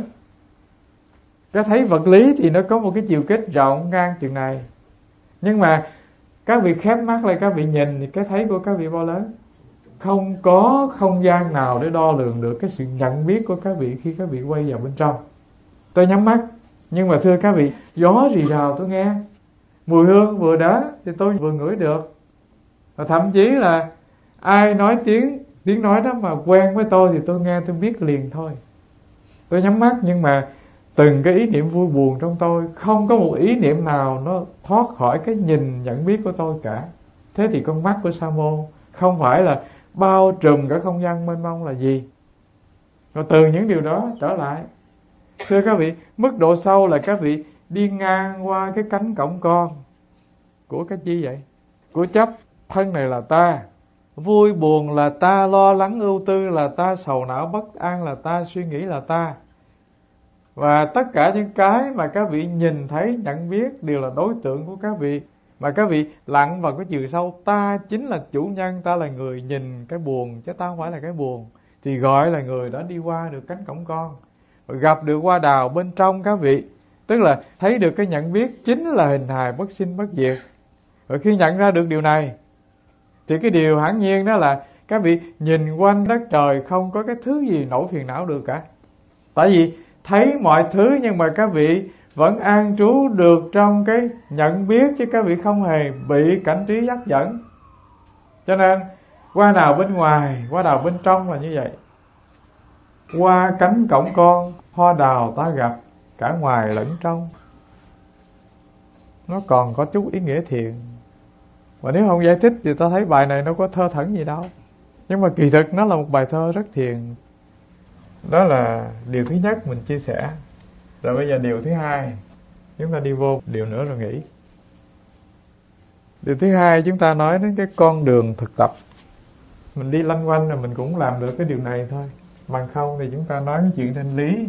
Cái thấy vật lý thì nó có một cái chiều kích rộng ngang chừng này. Nhưng mà các vị khép mắt lại, các vị nhìn thì cái thấy của các vị bao lớn? Không có không gian nào để đo lường được cái sự nhận biết của các vị khi các vị quay vào bên trong. Tôi nhắm mắt, nhưng mà thưa các vị, gió rì rào tôi nghe, mùi hương vừa đến thì tôi vừa ngửi được. Và thậm chí là ai nói tiếng tiếng nói đó mà quen với tôi thì tôi nghe, tôi biết liền thôi. Tôi nhắm mắt nhưng mà từng cái ý niệm vui buồn trong tôi, không có một ý niệm nào nó thoát khỏi cái nhìn nhận biết của tôi cả. Thế thì con mắt của Sa môn không phải là bao trùm cả không gian mênh mông là gì? Rồi từ những điều đó trở lại, thưa các vị, mức độ sâu là các vị đi ngang qua cái cánh cổng con của cái chi vậy? Của chấp thân này là ta, vui buồn là ta, lo lắng ưu tư là ta, sầu não bất an là ta, suy nghĩ là ta. Và tất cả những cái mà các vị nhìn thấy, nhận biết đều là đối tượng của các vị. Mà các vị lặn vào cái chiều sâu, ta chính là chủ nhân, ta là người nhìn cái buồn, chứ ta không phải là cái buồn, thì gọi là người đã đi qua được cánh cổng con, gặp được hoa đào bên trong các vị. Tức là thấy được cái nhận biết chính là hình hài bất sinh bất diệt. Và khi nhận ra được điều này thì cái điều hiển nhiên đó là các vị nhìn quanh đất trời không có cái thứ gì nổi phiền não được cả. Tại vì thấy mọi thứ nhưng mà các vị vẫn an trú được trong cái nhận biết, chứ các vị không hề bị cảnh trí dắt dẫn. Cho nên qua nào bên ngoài, qua nào bên trong là như vậy. Qua cánh cổng con, hoa đào ta gặp, cả ngoài lẫn trong. Nó còn có chút ý nghĩa thiện. Và nếu không giải thích thì ta thấy bài này nó có thơ thẩn gì đâu. Nhưng mà kỳ thực nó là một bài thơ rất thiền. Đó là điều thứ nhất mình chia sẻ. Rồi bây giờ điều thứ hai, chúng ta đi vô điều nữa rồi nghỉ. Điều thứ hai chúng ta nói đến cái con đường thực tập. Mình đi lanh quanh rồi mình cũng làm được cái điều này thôi. Bằng không thì chúng ta nói cái chuyện thanh lý.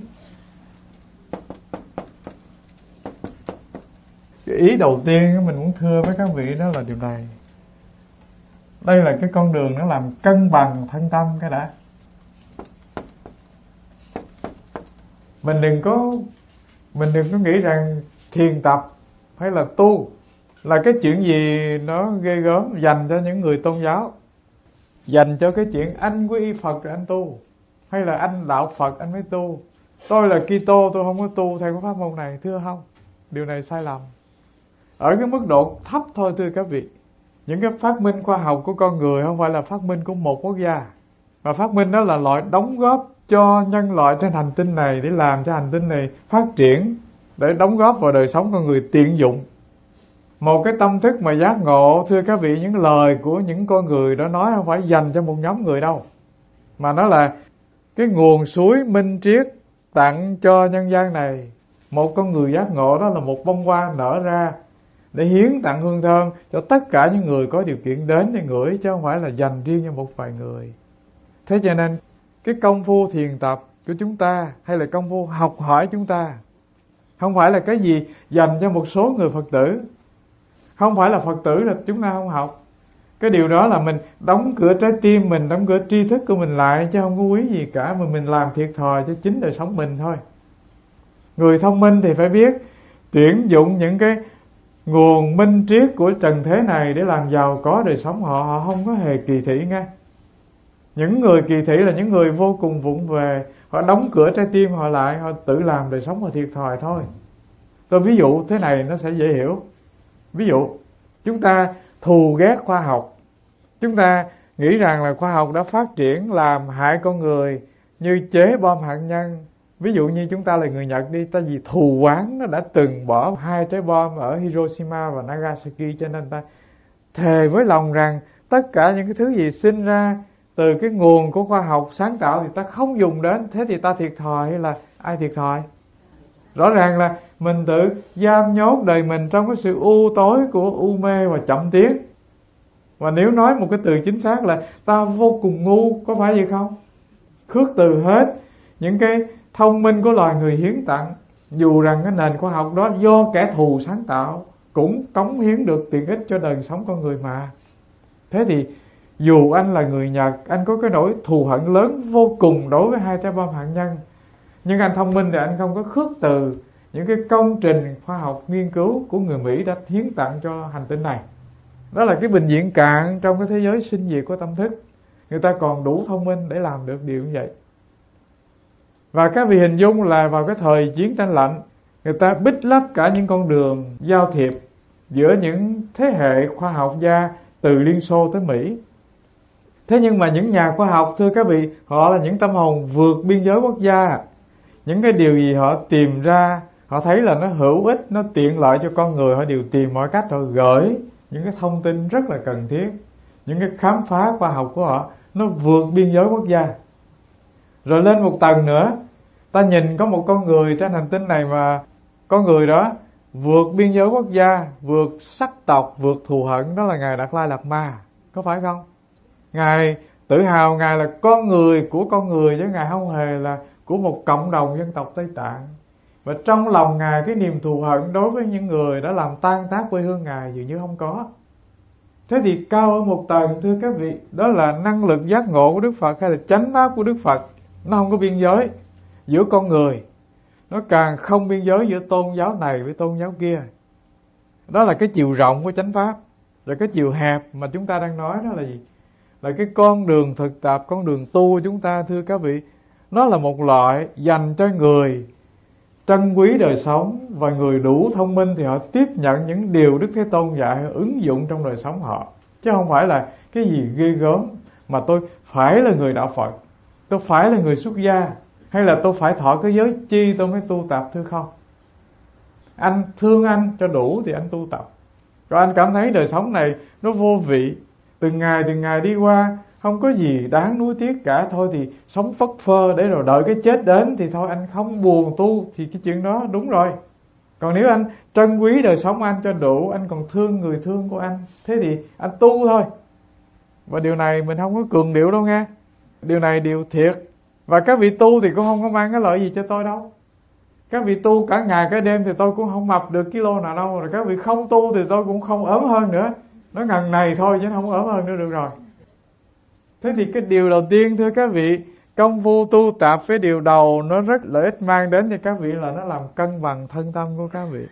Cái ý đầu tiên mình muốn thưa với các vị đó là điều này. Đây là cái con đường nó làm cân bằng thân tâm cái đã. Mình đừng có Mình đừng có nghĩ rằng thiền tập hay là tu là cái chuyện gì nó ghê gớm dành cho những người tôn giáo, dành cho cái chuyện anh quy y Phật rồi anh tu, hay là anh đạo Phật anh mới tu. Tôi là Kitô, tôi không có tu theo cái pháp môn này. Thưa không, điều này sai lầm. Ở cái mức độ thấp thôi thưa các vị. Những cái phát minh khoa học của con người không phải là phát minh của một quốc gia, mà phát minh đó là loại đóng góp cho nhân loại trên hành tinh này, để làm cho hành tinh này phát triển, để đóng góp vào đời sống con người tiện dụng. Một cái tâm thức mà giác ngộ, thưa các vị, những lời của những con người đó nói không phải dành cho một nhóm người đâu, mà nó là cái nguồn suối minh triết tặng cho nhân gian này. Một con người giác ngộ đó là một bông hoa nở ra để hiến tặng hương thơm cho tất cả những người có điều kiện đến để ngửi, chứ không phải là dành riêng cho một vài người. Thế cho nên cái công phu thiền tập của chúng ta, hay là công phu học hỏi chúng ta, không phải là cái gì dành cho một số người Phật tử. Không phải là Phật tử là chúng ta không học. Cái điều đó là mình đóng cửa trái tim mình, đóng cửa tri thức của mình lại, chứ không có quý gì cả, mà mình làm thiệt thòi cho chính đời sống mình thôi. Người thông minh thì phải biết tuyển dụng những cái nguồn minh triết của trần thế này để làm giàu có đời sống họ. Họ không có hề kỳ thị nghe. Những người kỳ thị là những người vô cùng vụng về. Họ đóng cửa trái tim họ lại, họ tự làm đời sống họ thiệt thòi thôi. Tôi ví dụ thế này nó sẽ dễ hiểu. Ví dụ chúng ta thù ghét khoa học, chúng ta nghĩ rằng là khoa học đã phát triển làm hại con người, như chế bom hạt nhân. Ví dụ như chúng ta là người Nhật đi, ta vì thù oán nó đã từng bỏ hai trái bom ở Hiroshima và Nagasaki, cho nên ta thề với lòng rằng tất cả những cái thứ gì sinh ra từ cái nguồn của khoa học sáng tạo thì ta không dùng đến, thế thì ta thiệt thòi hay là ai thiệt thòi? Rõ ràng là mình tự giam nhốt đời mình trong cái sự u tối của u mê và chậm tiến. Và nếu nói một cái từ chính xác là ta vô cùng ngu, có phải vậy không? Khước từ hết những cái thông minh của loài người hiến tặng, dù rằng cái nền khoa học đó do kẻ thù sáng tạo, cũng cống hiến được tiện ích cho đời sống con người mà. Thế thì dù anh là người Nhật, anh có cái nỗi thù hận lớn vô cùng đối với hai trái bom hạt nhân, nhưng anh thông minh thì anh không có khước từ những cái công trình khoa học nghiên cứu của người Mỹ đã hiến tặng cho hành tinh này. Đó là cái bình diện cạn trong cái thế giới sinh diệt của tâm thức. Người ta còn đủ thông minh để làm được điều như vậy. Và các vị hình dung là vào cái thời chiến tranh lạnh, người ta bít lấp cả những con đường giao thiệp giữa những thế hệ khoa học gia từ Liên Xô tới Mỹ. Thế nhưng mà những nhà khoa học, thưa các vị, họ là những tâm hồn vượt biên giới quốc gia. Những cái điều gì họ tìm ra, họ thấy là nó hữu ích, nó tiện lợi cho con người, họ đều tìm mọi cách họ gửi những cái thông tin rất là cần thiết. Những cái khám phá khoa học của họ nó vượt biên giới quốc gia. Rồi lên một tầng nữa, ta nhìn có một con người trên hành tinh này mà con người đó vượt biên giới quốc gia, vượt sắc tộc, vượt thù hận, đó là Ngài Đạt Lai Lạt Ma, có phải không? Ngài tự hào Ngài là con người của con người, chứ Ngài không hề là của một cộng đồng dân tộc Tây Tạng. Và trong lòng Ngài cái niềm thù hận đối với những người đã làm tan tác quê hương Ngài dường như không có. Thế thì cao hơn một tầng, thưa các vị, đó là năng lực giác ngộ của Đức Phật hay là chánh pháp của Đức Phật. Nó không có biên giới giữa con người, nó càng không biên giới giữa tôn giáo này với tôn giáo kia. Đó là cái chiều rộng của chánh pháp. Rồi cái chiều hẹp mà chúng ta đang nói đó là gì? Là cái con đường thực tập, con đường tu của chúng ta, thưa các vị, nó là một loại dành cho người trân quý đời sống, và người đủ thông minh thì họ tiếp nhận những điều Đức Thế Tôn dạy, ứng dụng trong đời sống họ. Chứ không phải là cái gì ghê gớm mà tôi phải là người đạo Phật, tôi phải là người xuất gia, hay là tôi phải thọ cái giới chi tôi mới tu tập, thưa không. Anh thương anh cho đủ thì anh tu tập. Rồi anh cảm thấy đời sống này nó vô vị, từng ngày từng ngày đi qua không có gì đáng nuối tiếc cả, thôi thì sống phất phơ để rồi đợi cái chết đến thì thôi anh không buồn tu, thì cái chuyện đó đúng rồi. Còn nếu anh trân quý đời sống anh cho đủ, anh còn thương người thương của anh, thế thì anh tu thôi. Và điều này mình không có cường điệu đâu nghe, điều này điều thiệt. Và các vị tu thì cũng không có mang cái lợi gì cho tôi đâu. Các vị tu cả ngày cả đêm thì tôi cũng không mập được kilo nào đâu. Rồi các vị không tu thì tôi cũng không ốm hơn nữa. Nó ngần này thôi chứ không ốm hơn nữa được rồi. Thế thì cái điều đầu tiên, thưa các vị, công phu tu tập, cái điều đầu nó rất lợi ích mang đến cho các vị là nó làm cân bằng thân tâm của các vị.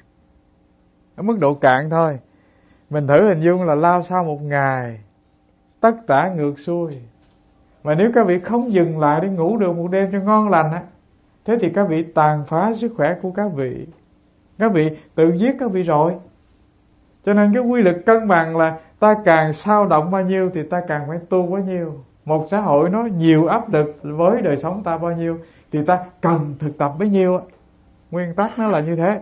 Ở mức độ cạn thôi. Mình thử hình dung là lao sau một ngày, tất tả ngược xuôi. Mà nếu các vị không dừng lại để ngủ được một đêm cho ngon lành á, thế thì các vị tàn phá sức khỏe của các vị. Các vị tự giết các vị rồi. Cho nên cái quy luật cân bằng là ta càng sao động bao nhiêu thì ta càng phải tu bao nhiêu. Một xã hội nó nhiều áp lực với đời sống ta bao nhiêu thì ta cần thực tập bấy nhiêu. Nguyên tắc nó là như thế.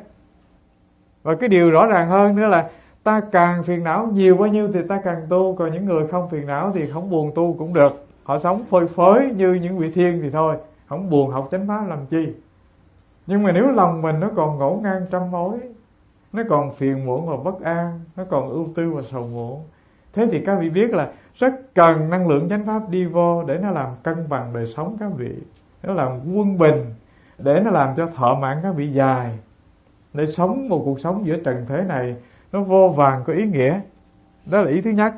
Và cái điều rõ ràng hơn nữa là ta càng phiền não nhiều bao nhiêu thì ta càng tu. Còn những người không phiền não thì không buồn tu cũng được. Họ sống phơi phới như những vị thiên thì thôi, không buồn học chánh pháp làm chi. Nhưng mà nếu lòng mình nó còn ngổn ngang trăm mối, nó còn phiền muộn và bất an, nó còn ưu tư và sầu muộn, thế thì các vị biết là rất cần năng lượng chánh pháp đi vô để nó làm cân bằng đời sống các vị, nó làm quân bình, để nó làm cho thọ mạng các vị dài, để sống một cuộc sống giữa trần thế này nó vô vàn có ý nghĩa. Đó là ý thứ nhất.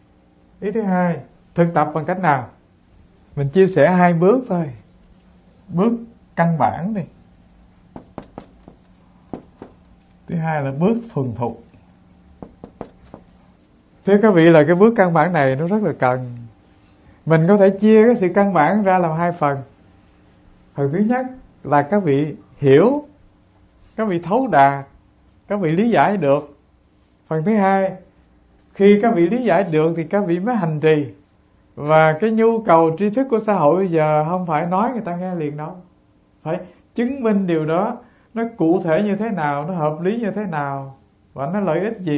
Ý thứ hai, thực tập bằng cách nào? Mình chia sẻ hai bước thôi. Bước căn bản đi. Thứ hai là bước thuần thục. Thưa các vị, là cái bước căn bản này nó rất là cần. Mình có thể chia cái sự căn bản ra làm hai phần. Phần thứ nhất là các vị hiểu, các vị thấu đạt, các vị lý giải được. Phần thứ hai, khi các vị lý giải được thì các vị mới hành trì. Và cái nhu cầu tri thức của xã hội bây giờ không phải nói người ta nghe liền đâu, phải chứng minh điều đó nó cụ thể như thế nào, nó hợp lý như thế nào, và nó lợi ích gì.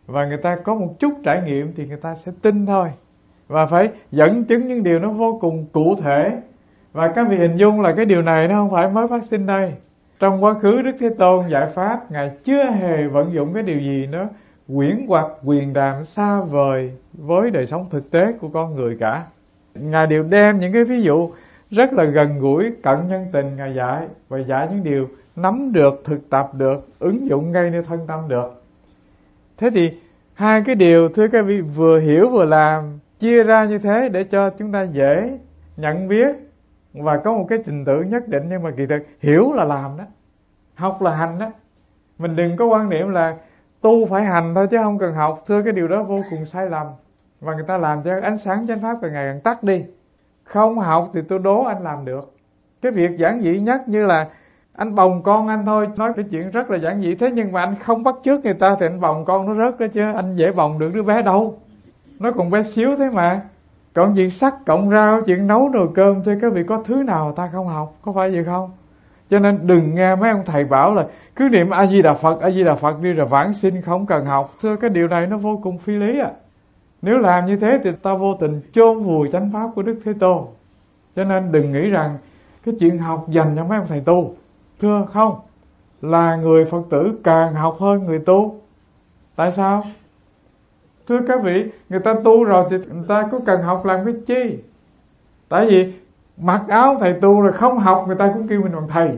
và người ta có một chút trải nghiệm thì người ta sẽ tin thôi. Và phải dẫn chứng những điều nó vô cùng cụ thể. Và các vị hình dung là cái điều này nó không phải mới phát sinh đây. Trong quá khứ Đức Thế Tôn giải pháp, Ngài chưa hề vận dụng cái điều gì nó quyển hoặc quyền đàm xa vời với đời sống thực tế của con người cả. Ngài đều đem những cái ví dụ rất là gần gũi, cận nhân tình Ngài dạy, và dạy những điều nắm được, thực tập được, ứng dụng ngay nơi thân tâm được. Thế thì hai cái điều thưa các vị, vừa hiểu vừa làm, chia ra như thế để cho chúng ta dễ nhận biết và có một cái trình tự nhất định. Nhưng mà kỳ thực hiểu là làm đó, học là hành đó. Mình đừng có quan niệm là tu phải hành thôi chứ không cần học. Thưa, cái điều đó vô cùng sai lầm, và người ta làm cho ánh sáng chánh pháp càng ngày càng tắt đi. Không học thì tôi đố anh làm được. Cái việc giản dị nhất như là anh bồng con anh thôi, nói cái chuyện rất là giản dị. Thế nhưng mà anh không bắt chước người ta thì anh bồng con nó rớt đó chứ. Anh dễ bồng được đứa bé đâu, nó còn bé xíu thế mà. Còn chuyện sắc cộng rau, chuyện nấu nồi cơm thôi, các vị có thứ nào ta không học, có phải vậy không? Cho nên đừng nghe mấy ông thầy bảo là cứ niệm A Di Đà Phật, A Di Đà Phật đi rồi vãng sinh không cần học. Thưa, cái điều này nó vô cùng phi lý à. Nếu làm như thế thì ta vô tình chôn vùi chánh pháp của Đức Thế Tôn. Cho nên đừng nghĩ rằng cái chuyện học dành cho mấy ông thầy tu. Thưa, không, là người Phật tử càng học hơn người tu. Tại sao? Thưa các vị, người ta tu rồi thì người ta có cần học làm cái chi? Tại vì mặc áo thầy tu rồi không học, người ta cũng kêu mình bằng thầy.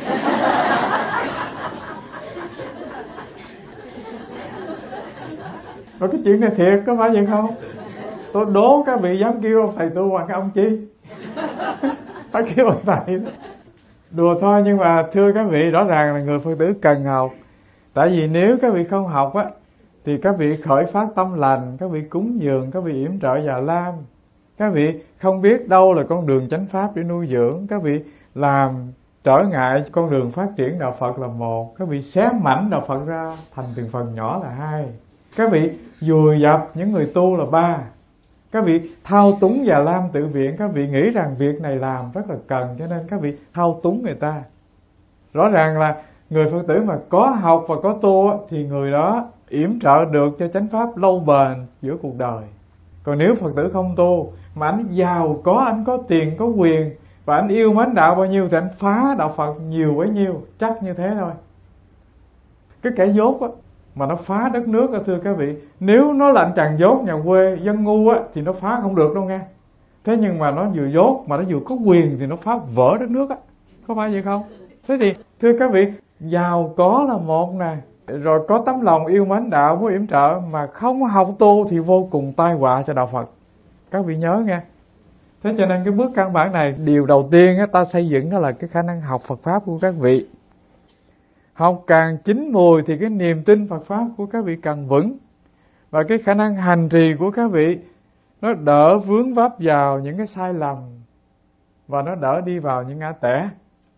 Và cái chuyện này thiệt, có phải vậy không? Tôi đố các vị dám kêu ông thầy tu bằng cái ông chi? Phải kêu ông thầy đó. Đùa thôi, nhưng mà thưa các vị, rõ ràng là người Phật tử cần học. Tại vì nếu các vị không học á, thì các vị khởi phát tâm lành, các vị cúng dường, các vị yểm trợ Già Lam, các vị không biết đâu là con đường chánh pháp để nuôi dưỡng, các vị làm trở ngại con đường phát triển đạo Phật là một, các vị xé mảnh đạo Phật ra thành từng phần nhỏ là hai, các vị vùi dập những người tu là ba, các vị thao túng Già Lam tự viện, các vị nghĩ rằng việc này làm rất là cần cho nên các vị thao túng người ta. Rõ ràng là người Phật tử mà có học và có tu thì người đó yểm trợ được cho chánh pháp lâu bền giữa cuộc đời. Còn nếu Phật tử không tu mà anh giàu có, anh có tiền, có quyền và anh yêu mến đạo bao nhiêu thì anh phá đạo Phật nhiều bấy nhiêu, chắc như thế thôi. Cái kẻ dốt á, mà nó phá đất nước á, thưa các vị, nếu nó là anh chàng dốt nhà quê dân ngu á thì nó phá không được đâu nghe. Thế nhưng mà nó vừa dốt mà nó vừa có quyền thì nó phá vỡ đất nước á, có phải vậy không? Thế thì thưa các vị, giàu có là một nè, rồi có tấm lòng yêu mến đạo muốn yểm trợ mà không học tu thì vô cùng tai họa cho đạo Phật. Các vị nhớ nghe. Thế cho nên cái bước căn bản này, điều đầu tiên á, ta xây dựng đó là cái khả năng học Phật Pháp của các vị. Học càng chín mùi thì cái niềm tin Phật Pháp của các vị càng vững. Và cái khả năng hành trì của các vị nó đỡ vướng vấp vào những cái sai lầm, và nó đỡ đi vào những ngã tẻ.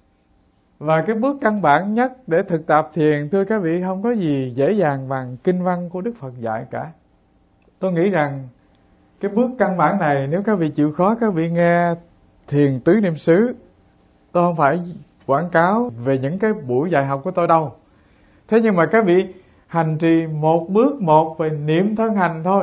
Và cái bước căn bản nhất để thực tập thiền, thưa các vị, không có gì dễ dàng bằng kinh văn của Đức Phật dạy cả. Tôi nghĩ rằng cái bước căn bản này, nếu các vị chịu khó, các vị nghe thiền tứ niệm xứ. Tôi không phải quảng cáo về những cái buổi dạy học của tôi đâu. Thế nhưng mà các vị hành trì một bước một về niệm thân hành thôi.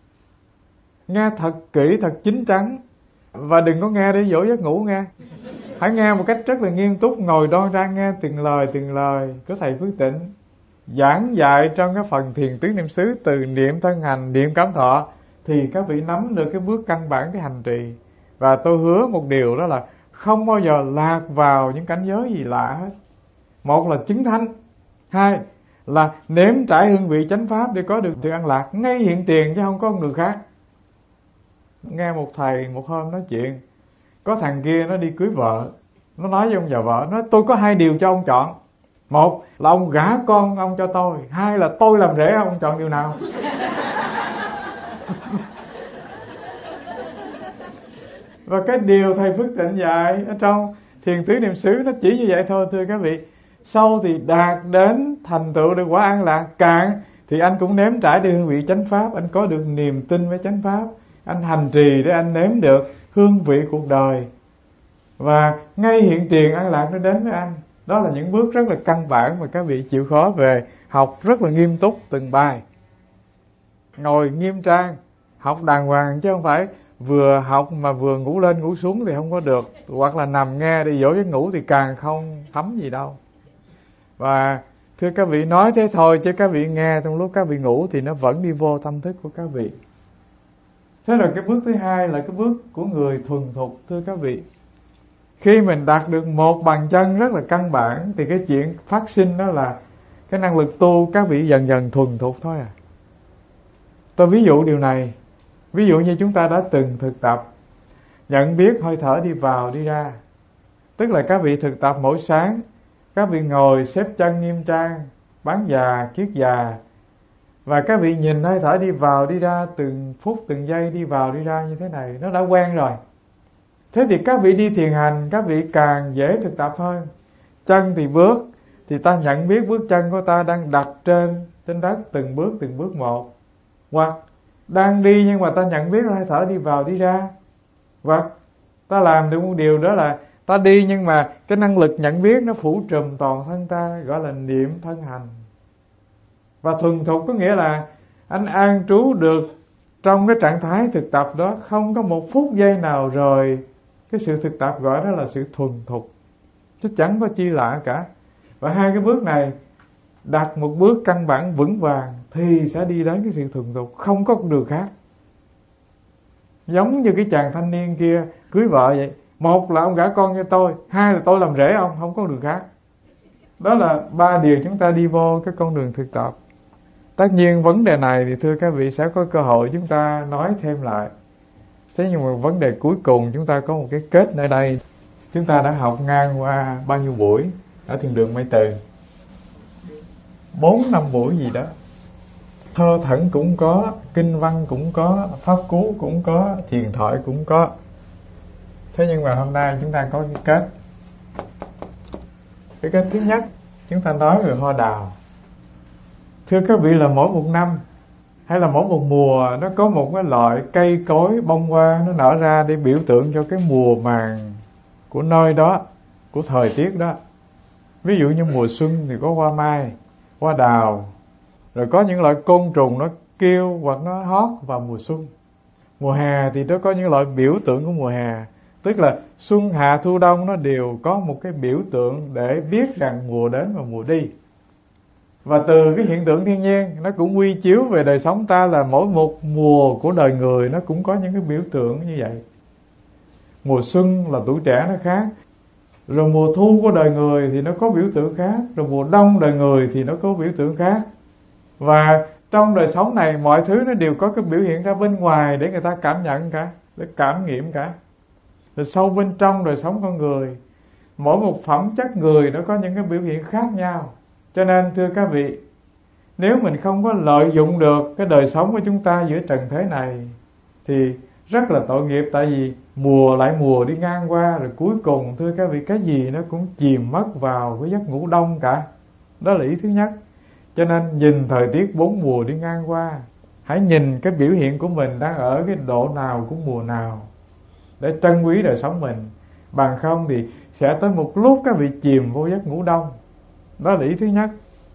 Nghe thật kỹ, thật chín chắn. Và đừng có nghe để dỗ giấc ngủ nghe. Hãy nghe một cách rất là nghiêm túc, ngồi đoan trang nghe từng lời từng lời của thầy Phước Tịnh giảng dạy trong cái phần thiền tứ niệm xứ, từ niệm thân hành, niệm cảm thọ, thì các vị nắm được cái bước căn bản cái hành trì. Và tôi hứa một điều, đó là không bao giờ lạc vào những cảnh giới gì lạ hết. Một là chứng thánh, hai là nếm trải hương vị chánh pháp để có được sự an lạc ngay hiện tiền chứ không có người khác. Nghe một thầy một hôm nói chuyện, có thằng kia nó đi cưới vợ, nó nói với ông già vợ, nó tôi có hai điều cho ông chọn. Một là ông gả con ông cho tôi, hai là tôi làm rể ông, chọn điều nào? Và cái điều thầy Phước Tịnh dạy ở trong thiền tứ niệm xứ nó chỉ như vậy thôi, thưa các vị. Sau thì đạt đến thành tựu được quả an lạc, cạn thì anh cũng nếm trải được hương vị chánh pháp, anh có được niềm tin với chánh pháp, anh hành trì để anh nếm được hương vị cuộc đời, và ngay hiện tiền an lạc nó đến với anh. Đó là những bước rất là căn bản mà các vị chịu khó về học rất là nghiêm túc từng bài. ngồi nghiêm trang, học đàng hoàng, chứ không phải vừa học mà vừa ngủ lên ngủ xuống thì không có được, hoặc là nằm nghe để dỗ giấc ngủ thì càng không thấm gì đâu. Và thưa các vị, nói thế thôi chứ các vị nghe trong lúc các vị ngủ thì nó vẫn đi vô tâm thức của các vị. Thế rồi cái bước thứ hai là cái bước của người thuần thục. Thưa các vị, khi mình đạt được một bàn chân rất là căn bản thì cái chuyện phát sinh đó là cái năng lực tu các vị dần dần thuần thục thôi à. Tôi ví dụ điều này. Ví dụ như chúng ta đã từng thực tập nhận biết hơi thở đi vào đi ra. Tức là các vị thực tập mỗi sáng, các vị ngồi xếp chân nghiêm trang, bán già, kiết già, và các vị nhìn hơi thở đi vào đi ra từng phút từng giây đi vào đi ra như thế này, nó đã quen rồi. Thế thì các vị đi thiền hành, các vị càng dễ thực tập hơn. Chân thì bước, thì ta nhận biết bước chân của ta đang đặt trên trên đất từng bước từng bước một. Hoặc đang đi nhưng mà ta nhận biết hơi thở đi vào đi ra. Hoặc ta làm được một điều đó là ta đi nhưng mà cái năng lực nhận biết nó phủ trùm toàn thân ta, gọi là niệm thân hành. Và thuần thục có nghĩa là anh an trú được trong cái trạng thái thực tập đó, không có một phút giây nào rời cái sự thực tập, gọi đó là sự thuần thục, chứ chẳng có chi lạ cả. Và hai cái bước này đặt một bước căn bản vững vàng thì sẽ đi đến cái sự thuần thục, không có đường khác. Giống như cái chàng thanh niên kia cưới vợ vậy, một là ông gả con cho tôi, hai là tôi làm rể ông, không có đường khác. Đó là ba điều chúng ta đi vô cái con đường thực tập. Tất nhiên vấn đề này thì thưa các vị sẽ có cơ hội chúng ta nói thêm lại. Thế nhưng mà vấn đề cuối cùng chúng ta có một cái kết nơi đây. Chúng ta đã học ngang qua bao nhiêu buổi ở thiền đường Mây Từ? Bốn năm buổi gì đó. Thơ thẩn cũng có, kinh văn cũng có, pháp cú cũng có, thiền thoại cũng có. Thế nhưng mà hôm nay chúng ta có cái kết. Cái kết thứ nhất, chúng ta nói về hoa đào. Thưa các vị, là mỗi một năm hay là mỗi một mùa nó có một cái loại cây cối bông hoa nó nở ra để biểu tượng cho cái mùa màng của nơi đó, của thời tiết đó. Ví dụ như mùa xuân thì có hoa mai, hoa đào, rồi có những loại côn trùng nó kêu hoặc nó hót vào mùa xuân. Mùa hè thì nó có những loại biểu tượng của mùa hè, tức là xuân hạ thu đông nó đều có một cái biểu tượng để biết rằng mùa đến và mùa đi. Và từ cái hiện tượng thiên nhiên nó cũng quy chiếu về đời sống ta, là mỗi một mùa của đời người nó cũng có những cái biểu tượng như vậy. Mùa xuân là tuổi trẻ nó khác, rồi mùa thu của đời người thì nó có biểu tượng khác, rồi mùa đông đời người thì nó có biểu tượng khác. Và trong đời sống này mọi thứ nó đều có cái biểu hiện ra bên ngoài để người ta cảm nhận cả, để cảm nghiệm cả. Rồi sâu bên trong đời sống con người, mỗi một phẩm chất người nó có những cái biểu hiện khác nhau. Cho nên thưa các vị, nếu mình không có lợi dụng được cái đời sống của chúng ta giữa trần thế này thì rất là tội nghiệp. Tại vì mùa lại mùa đi ngang qua, rồi cuối cùng thưa các vị, cái gì nó cũng chìm mất vào cái giấc ngủ đông cả. Đó là ý thứ nhất. Cho nên nhìn thời tiết bốn mùa đi ngang qua, hãy nhìn cái biểu hiện của mình đang ở cái độ nào của mùa nào để trân quý đời sống mình. Bằng không thì sẽ tới một lúc các vị chìm vô giấc ngủ đông. Đó là ý thứ nhất.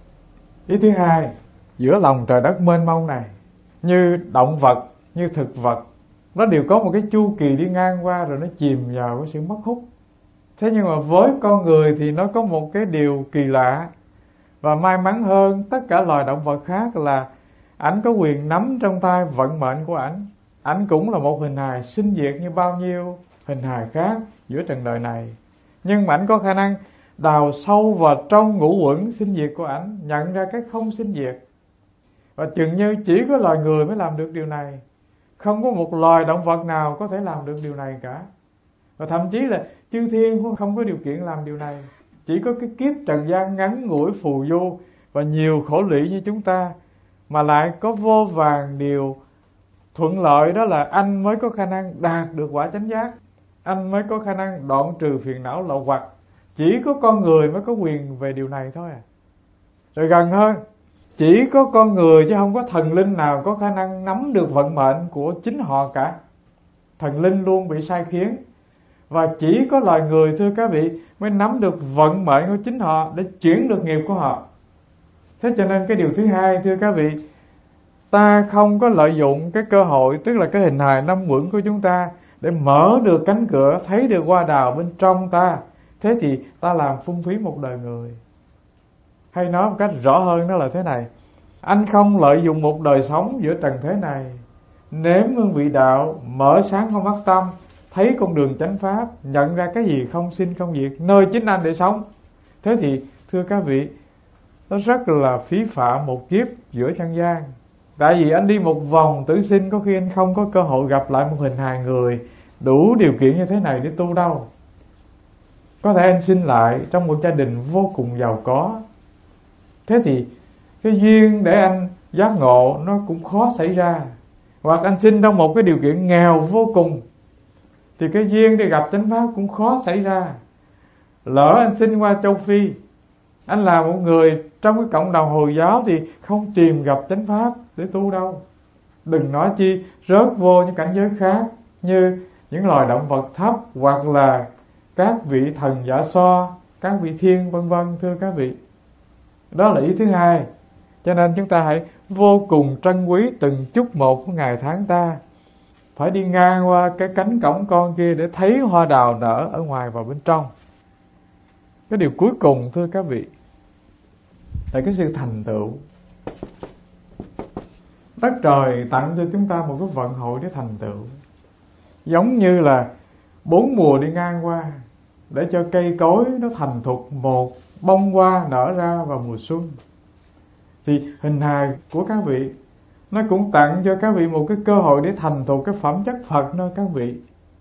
Ý thứ hai, giữa lòng trời đất mênh mông này, như động vật, như thực vật, nó đều có một cái chu kỳ đi ngang qua rồi nó chìm vào cái sự mất hút. Thế nhưng mà với con người thì nó có một cái điều kỳ lạ và may mắn hơn tất cả loài động vật khác là ảnh có quyền nắm trong tay vận mệnh của ảnh. Ảnh cũng là một hình hài sinh diệt như bao nhiêu hình hài khác giữa trần đời này, nhưng mà ảnh có khả năng đào sâu vào trong ngũ uẩn sinh diệt của ảnh, nhận ra cái không sinh diệt. Và chừng như chỉ có loài người mới làm được điều này, không có một loài động vật nào có thể làm được điều này cả. Và thậm chí là chư thiên cũng không có điều kiện làm điều này. Chỉ có cái kiếp trần gian ngắn ngủi phù du và nhiều khổ lụy như chúng ta, mà lại có vô vàn điều thuận lợi, đó là anh mới có khả năng đạt được quả chánh giác, anh mới có khả năng đoạn trừ phiền não lậu hoặc. Chỉ có con người mới có quyền về điều này thôi à. Rồi gần hơn, chỉ có con người chứ không có thần linh nào có khả năng nắm được vận mệnh của chính họ cả. Thần linh luôn bị sai khiến. Và chỉ có loài người thưa các vị mới nắm được vận mệnh của chính họ để chuyển được nghiệp của họ. Thế cho nên cái điều thứ hai thưa các vị, ta không có lợi dụng cái cơ hội, tức là cái hình hài năm uẩn của chúng ta, để mở được cánh cửa, thấy được hoa đào bên trong ta, thế thì ta làm phung phí một đời người. Hay nói một cách rõ hơn đó là thế này: anh không lợi dụng một đời sống giữa trần thế này, nếm hương vị đạo, mở sáng con mắt tâm, thấy con đường chánh pháp, nhận ra cái gì không sinh không diệt, nơi chính anh để sống, thế thì thưa các vị, nó rất là phí phạm một kiếp giữa nhân gian. Tại vì anh đi một vòng tử sinh, có khi anh không có cơ hội gặp lại một hình hài người đủ điều kiện như thế này để tu đâu. Có thể anh sinh lại trong một gia đình vô cùng giàu có, thế thì cái duyên để anh giác ngộ nó cũng khó xảy ra. Hoặc anh sinh trong một cái điều kiện nghèo vô cùng, thì cái duyên để gặp chánh pháp cũng khó xảy ra. Lỡ anh sinh qua châu Phi, anh là một người trong cái cộng đồng Hồi giáo thì không tìm gặp chánh pháp để tu đâu. Đừng nói chi rớt vô những cảnh giới khác, như những loài động vật thấp, hoặc là các vị thần giả so, các vị thiên vân vân. Thưa các vị, đó là ý thứ hai. Cho nên chúng ta hãy vô cùng trân quý từng chút một của ngày tháng ta. Phải đi ngang qua cái cánh cổng con kia để thấy hoa đào nở ở ngoài và bên trong. Cái điều cuối cùng thưa các vị là cái sự thành tựu. Đất trời tặng cho chúng ta một cái vận hội để thành tựu, giống như là bốn mùa đi ngang qua, để cho cây cối nó thành thục, một bông hoa nở ra vào mùa xuân. Thì hình hài của các vị nó cũng tặng cho các vị một cái cơ hội để thành thục cái phẩm chất Phật nơi các vị.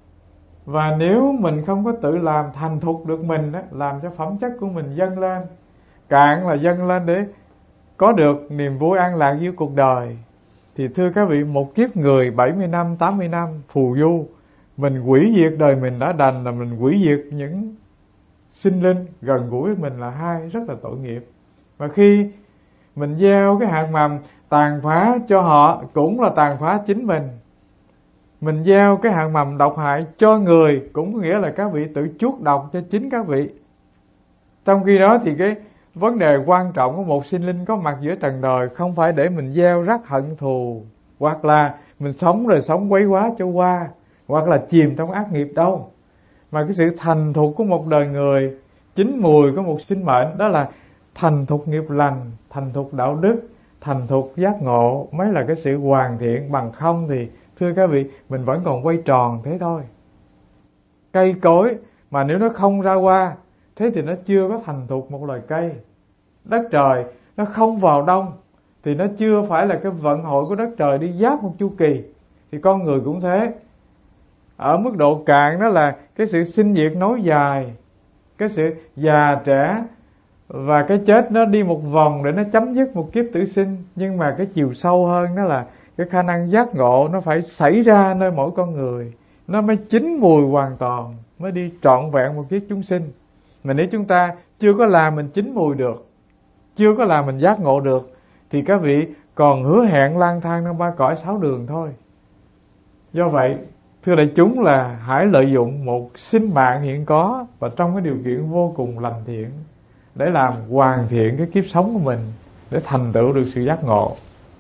Và nếu mình không có tự làm thành thục được mình đó, làm cho phẩm chất của mình dâng lên, cạn là dâng lên để có được niềm vui an lạc dưới cuộc đời, thì thưa các vị, một kiếp người bảy mươi năm, tám mươi năm phù du, mình hủy diệt đời mình đã đành, là mình hủy diệt những sinh linh gần gũi với mình là hai, rất là tội nghiệp. Và khi mình gieo cái hạt mầm tàn phá cho họ, cũng là tàn phá chính mình. Mình gieo cái hạt mầm độc hại cho người, cũng có nghĩa là các vị tự chuốc độc cho chính các vị. Trong khi đó thì cái vấn đề quan trọng của một sinh linh có mặt giữa trần đời không phải để mình gieo rắc hận thù, hoặc là mình sống rồi sống quấy quá cho qua, hoặc là chìm trong ác nghiệp đâu. Mà cái sự thành thục của một đời người, chín mùi của một sinh mệnh, đó là thành thục nghiệp lành, thành thục đạo đức, thành thục giác ngộ, mới là cái sự hoàn thiện. Bằng không thì thưa các vị, mình vẫn còn quay tròn thế thôi. Cây cối mà nếu nó không ra hoa, thế thì nó chưa có thành thục một loài cây. Đất trời nó không vào đông, thì nó chưa phải là cái vận hội của đất trời đi giáp một chu kỳ. Thì con người cũng thế. Ở mức độ cạn đó là cái sự sinh diệt nối dài, cái sự già trẻ và cái chết nó đi một vòng để nó chấm dứt một kiếp tử sinh. Nhưng mà cái chiều sâu hơn đó là cái khả năng giác ngộ nó phải xảy ra nơi mỗi con người, nó mới chín mùi hoàn toàn, mới đi trọn vẹn một kiếp chúng sinh. Mà nếu chúng ta chưa có làm mình chín mùi được, chưa có làm mình giác ngộ được, thì các vị còn hứa hẹn lang thang trong ba cõi sáu đường thôi. Do vậy thưa đại chúng, là hãy lợi dụng một sinh mạng hiện có và trong cái điều kiện vô cùng lành thiện để làm hoàn thiện cái kiếp sống của mình, để thành tựu được sự giác ngộ.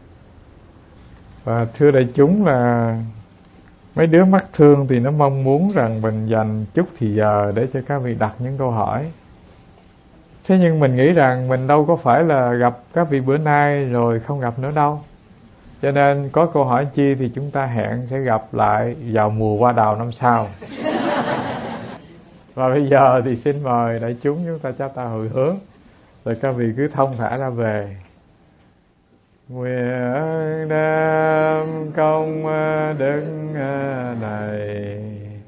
Và thưa đại chúng, là mấy đứa mắc thương thì nó mong muốn rằng mình dành chút thì giờ để cho các vị đặt những câu hỏi. Thế nhưng mình nghĩ rằng mình đâu có phải là gặp các vị bữa nay rồi không gặp nữa đâu. Cho nên có câu hỏi chi thì chúng ta hẹn sẽ gặp lại vào mùa hoa đào năm sau. Và bây giờ thì xin mời đại chúng chúng ta chắp tay hồi hướng, rồi các vị cứ thông thả ra về. Nguyện đem công đức này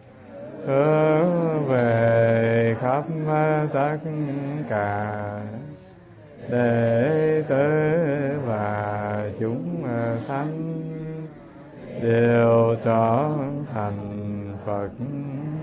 hướng về khắp tất cả đệ tử và chúng sanh đều trở thành Phật